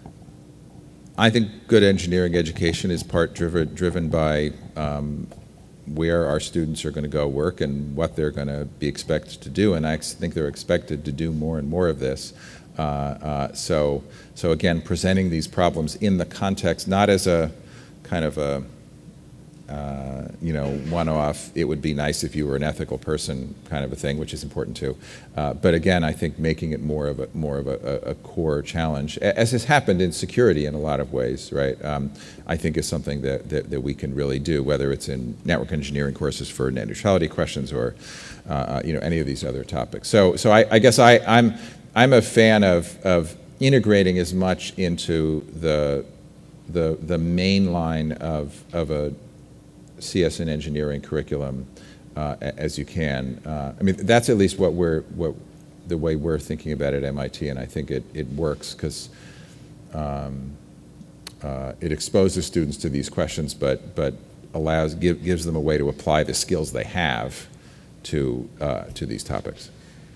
S1: I think good engineering education is part driven, driven by um, where our students are going to go work and what they're going to be expected to do, and I think they're expected to do more and more of this. Uh, uh, so, so again, presenting these problems in the context, not as a kind of a, uh, you know, one-off, it would be nice if you were an ethical person kind of a thing, which is important too. Uh, but again, I think making it more of a more of a, a core challenge, as has happened in security in a lot of ways, right? Um, I think is something that, that that we can really do, whether it's in network engineering courses for net neutrality questions or uh, you know, any of these other topics. So so I, I guess I, I'm I'm a fan of of integrating as much into the the the main line of of a C S and engineering curriculum uh, as you can. Uh, I mean, that's at least what we're what the way we're thinking about it at M I T, and I think it it works because um, uh, it exposes students to these questions, but but allows give, gives them a way to apply the skills they have to uh, to these topics.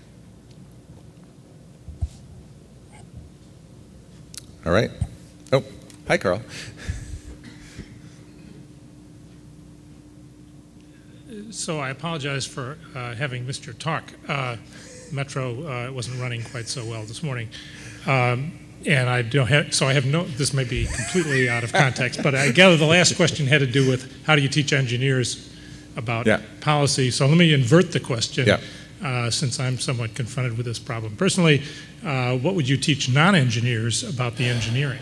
S1: All right. Oh, hi, Carl.
S7: So I apologize for uh, having missed your talk. Uh, Metro uh, wasn't running quite so well this morning, um, and I don't have. So I have no. This may be completely out of context, but I gather the last question had to do with how do you teach engineers about
S1: yeah.
S7: policy. So let me invert the question,
S1: yeah.
S7: uh, since I'm somewhat confronted with this problem personally. Uh, what would you teach non-engineers about the engineering?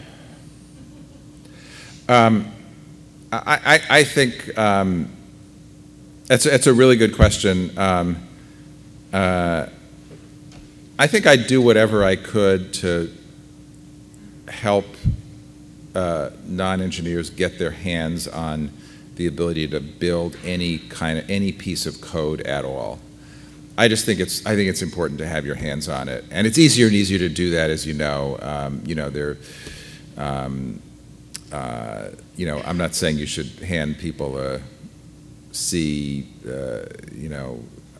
S1: Um, I, I, I think. Um, That's a, that's a really good question. Um, uh, I think I'd do whatever I could to help uh, non-engineers get their hands on the ability to build any kind of any piece of code at all. I just think it's I think it's important to have your hands on it, and it's easier and easier to do that, as you know. Um, you know, there. Um, uh, you know, I'm not saying you should hand people a C, uh, you know,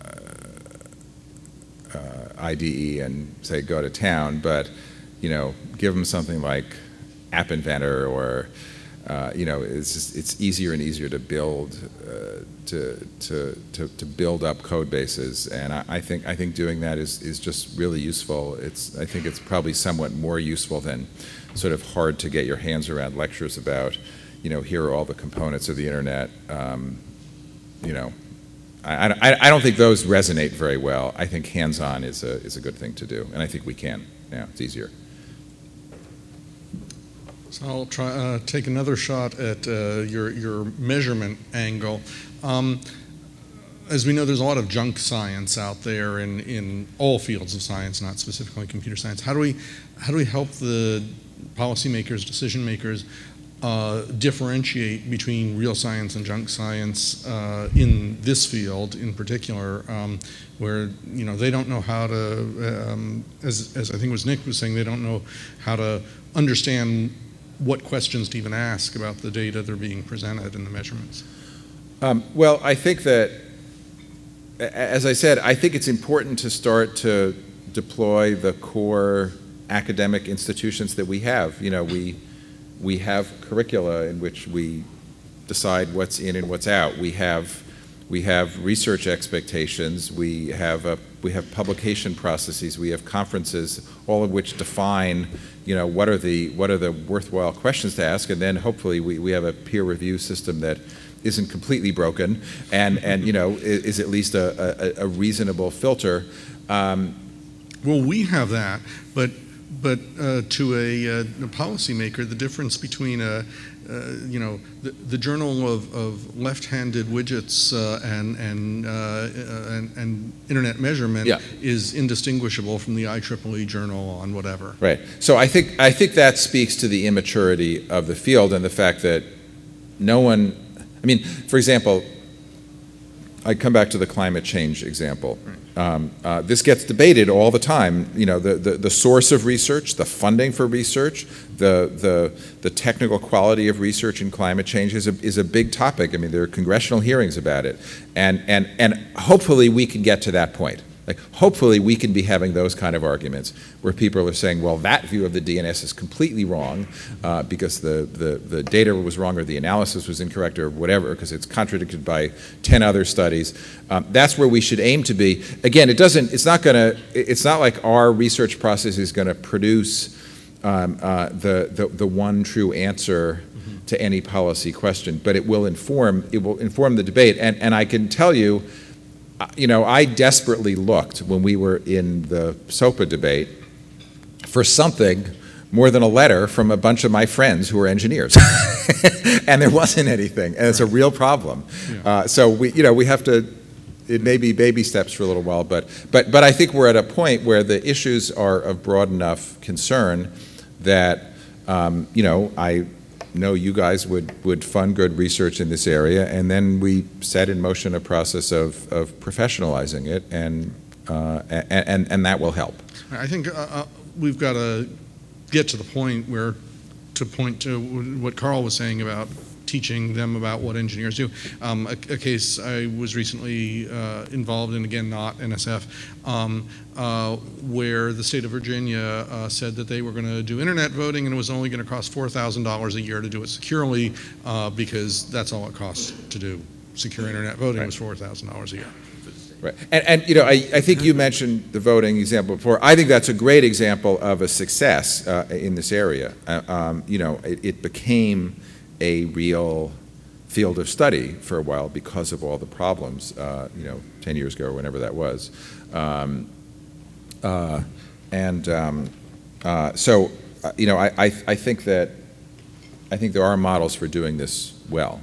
S1: uh, uh, I D E and say go to town, but you know, give them something like App Inventor, or uh, you know, it's just, it's easier and easier to build uh, to, to to to build up code bases, and I, I think I think doing that is is just really useful. It's I think it's probably somewhat more useful than sort of hard to get your hands around lectures about, you know, here are all the components of the internet. Um, You know, I, I, I don't think those resonate very well. I think hands-on is a is a good thing to do, and I think we can. Yeah, it's easier.
S2: So I'll try uh, take another shot at uh, your your measurement angle. Um, as we know, there's a lot of junk science out there in in all fields of science, not specifically computer science. How do we how do we help the policymakers, decision makers, Uh, differentiate between real science and junk science uh, in this field in particular, um, where you know they don't know how to, um, as, as I think was Nick was saying, they don't know how to understand what questions to even ask about the data they're being presented in the measurements.
S1: Um, well, I think that, as I said, I think it's important to start to deploy the core academic institutions that we have. You know, we. We have curricula in which we decide what's in and what's out. We have we have research expectations. We have a, we have publication processes. We have conferences, all of which define, you know, what are the what are the worthwhile questions to ask, and then hopefully we, we have a peer review system that isn't completely broken, and and you know is, is at least a, a, a reasonable filter. Um,
S2: well, we have that, but. But uh, to a, uh, a policymaker, the difference between a, uh, you know, the, the journal of, of left-handed widgets uh, and and, uh, and and internet measurement
S1: yeah.
S2: is indistinguishable from the I triple E journal on whatever.
S1: Right. So I think I think that speaks to the immaturity of the field and the fact that no one. I mean, for example, I come back to the climate change example.
S2: Right.
S1: Um, uh, this gets debated all the time. You know, the, the, the source of research, the funding for research, the the the technical quality of research in climate change is a is a big topic. I mean, there are congressional hearings about it, and and and hopefully we can get to that point. Like, hopefully we can be having those kind of arguments where people are saying, well, that view of the D N S is completely wrong uh, because the, the, the data was wrong or the analysis was incorrect or whatever, because it's contradicted by ten other studies. Um, that's where we should aim to be. Again, it doesn't, it's not gonna, it's not like our research process is gonna produce um, uh, the, the, the one true answer to any policy question, but it will inform it will inform the debate. And and I can tell you, you know, I desperately looked when we were in the SOPA debate for something more than a letter from a bunch of my friends who are engineers, and there wasn't anything, and it's a real problem.
S2: Yeah.
S1: Uh, so we, you know, we have to. It may be baby steps for a little while, but but but I think we're at a point where the issues are of broad enough concern that um, you know I know you guys would would fund good research in this area, and then we set in motion a process of of professionalizing it, and uh, and, and and that will help.
S2: I think uh, uh, we've got to get to the point where, to point to what Carl was saying about teaching them about what engineers do. Um, a, a case I was recently uh, involved in, again, not N S F, um, uh, where the state of Virginia uh, said that they were going to do internet voting and it was only going to cost four thousand dollars a year to do it securely uh, because that's all it costs to do. Secure internet voting
S1: Right.
S2: was four thousand dollars a year.
S1: Right. And, and you know, I, I think you mentioned the voting example before. I think that's a great example of a success uh, in this area. Uh, um, you know, it, it became a real field of study for a while because of all the problems, uh, you know, ten years ago or whenever that was. Um, uh, and um, uh, so, uh, you know, I, I, I think that, I think there are models for doing this well.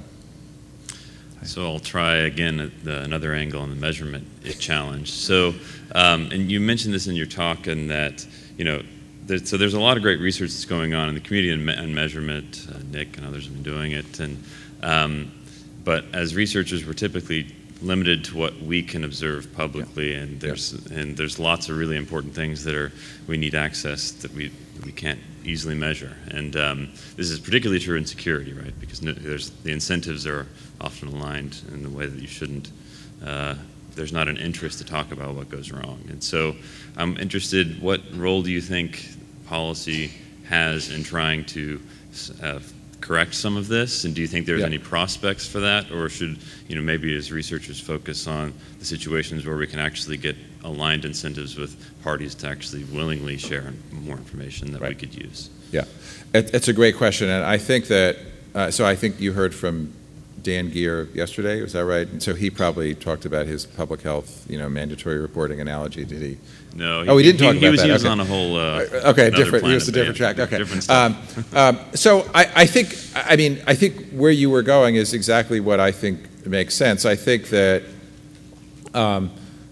S8: So I'll try again at the, another angle on the measurement challenge. So, um, and you mentioned this in your talk, and that you know, there, so there's a lot of great research that's going on in the community on, me, on measurement. Uh, Nick and others have been doing it, and um, but as researchers, we're typically limited to what we can observe publicly, yeah. and there's yeah. and there's lots of really important things that are we need access that we we can't easily measure, and um, this is particularly true in security, right? Because no, there's the incentives are often aligned in the way that you shouldn't. Uh, there's not an interest to talk about what goes wrong, and so I'm interested. What role do you think policy has in trying to uh, correct some of this, and do you think there's
S1: yeah.
S8: any prospects for that, or should you know maybe as researchers focus on the situations where we can actually get aligned incentives with parties to actually willingly share more information that
S1: right.
S8: we could use?
S1: Yeah, it, it's a great question, and I think that uh, so I think you heard from Dan Geer yesterday, was that right? And so he probably talked about his public health, you know, mandatory reporting analogy. Did he?
S8: No. He,
S1: oh, he didn't talk
S8: he,
S1: about
S8: he was,
S1: that.
S8: He was
S1: okay.
S8: on a whole. Uh,
S1: okay, different.
S8: Planet,
S1: he was a different
S8: yeah,
S1: track. Okay.
S8: Different stuff.
S1: Um, um, so I, I think, I mean, I think where you were going is exactly what I think makes sense. I think that um,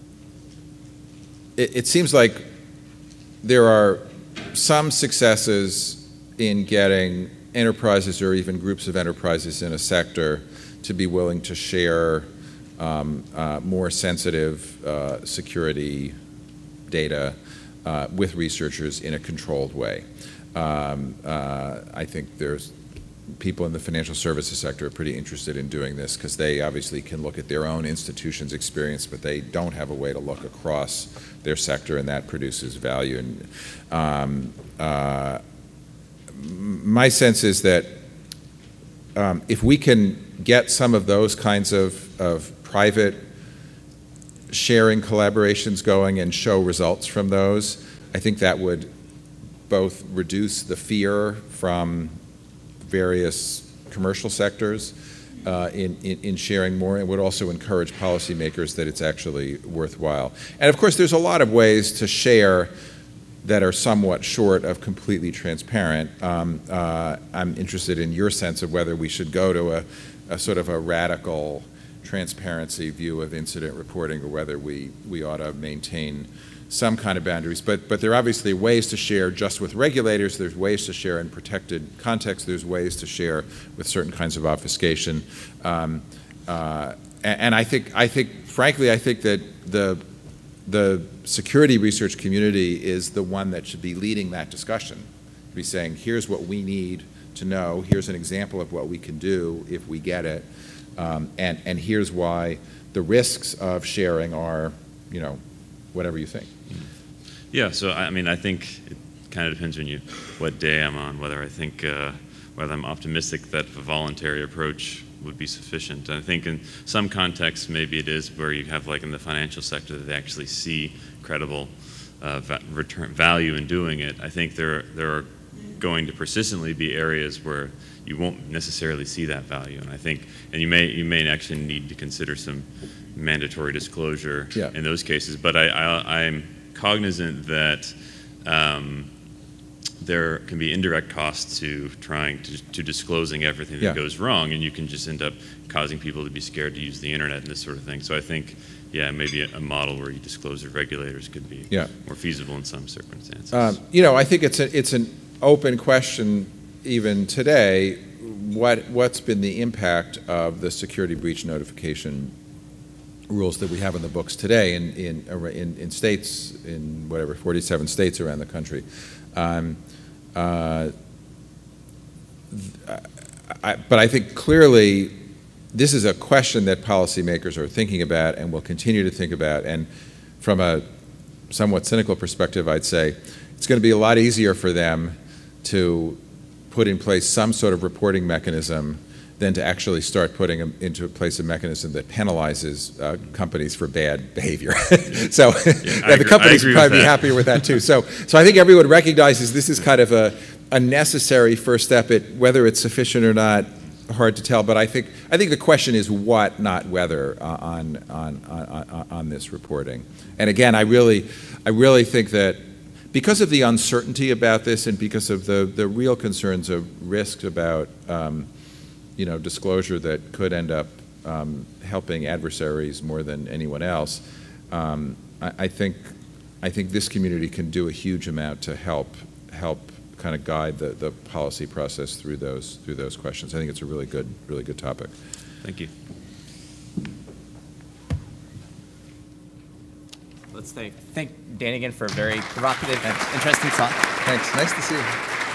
S1: it, it seems like there are some successes in getting enterprises or even groups of enterprises in a sector to be willing to share um, uh, more sensitive uh, security data uh, with researchers in a controlled way. Um, uh, I think there's people in the financial services sector are pretty interested in doing this because they obviously can look at their own institution's experience, but they don't have a way to look across their sector, and that produces value. And um, uh, my sense is that um, if we can get some of those kinds of, of private sharing collaborations going and show results from those, I think that would both reduce the fear from various commercial sectors uh, in, in, in sharing more, and would also encourage policymakers that it's actually worthwhile. And of course, there's a lot of ways to share that are somewhat short of completely transparent. Um, uh, I'm interested in your sense of whether we should go to a, a sort of a radical transparency view of incident reporting, or whether we, we ought to maintain some kind of boundaries. But, but there are obviously ways to share just with regulators. There's ways to share in protected context. There's ways to share with certain kinds of obfuscation. Um, uh, and, and I think, I think, frankly, I think that the the security research community is the one that should be leading that discussion. Be saying, here's what we need to know, here's an example of what we can do if we get it, um, and, and here's why the risks of sharing are, you know, whatever you think.
S8: Yeah, so I mean, I think it kind of depends on you, what day I'm on, whether I think, uh, whether I'm optimistic that a voluntary approach would be sufficient. I think in some contexts, maybe it is where you have, like in the financial sector, that they actually see credible uh, va return value in doing it. I think there there are going to persistently be areas where you won't necessarily see that value. And I think, and you may you may actually need to consider some mandatory disclosure
S1: Yeah.
S8: in those cases. But I, I I'm cognizant that um, there can be indirect costs to trying to, to disclosing everything that
S1: Yeah.
S8: goes wrong, and you can just end up causing people to be scared to use the internet and this sort of thing. So I think, yeah, maybe a, a model where you disclose to regulators could be
S1: Yeah.
S8: more feasible in some circumstances.
S1: Um, you know, I think it's a, it's an open question even today. What what's been the impact of the security breach notification rules that we have in the books today in in in, in states in whatever forty-seven states around the country? Um, uh, I, but I think clearly this is a question that policymakers are thinking about and will continue to think about. And from a somewhat cynical perspective, I'd say it's going to be a lot easier for them to put in place some sort of reporting mechanism than to actually start putting a, into place a mechanism that penalizes uh, companies for bad behavior. so
S8: Yeah,
S1: yeah, the
S8: agree-
S1: companies
S8: I
S1: would
S8: agree
S1: probably
S8: with
S1: be
S8: that.
S1: happier with that too. So, so I think everyone recognizes this is kind of a, a necessary first step. It, whether it's sufficient or not, hard to tell. But I think I think the question is what, not whether, uh, on, on on on this reporting. And again, I really I really think that because of the uncertainty about this and because of the the real concerns of risks about um, you know, disclosure that could end up um, helping adversaries more than anyone else, um, I, I think I think this community can do a huge amount to help help kind of guide the, the policy process through those through those questions. I think it's a really good really good topic.
S8: Thank you.
S5: Let's thank thank Dan again for a very provocative and interesting talk.
S1: Thanks. Nice to see you.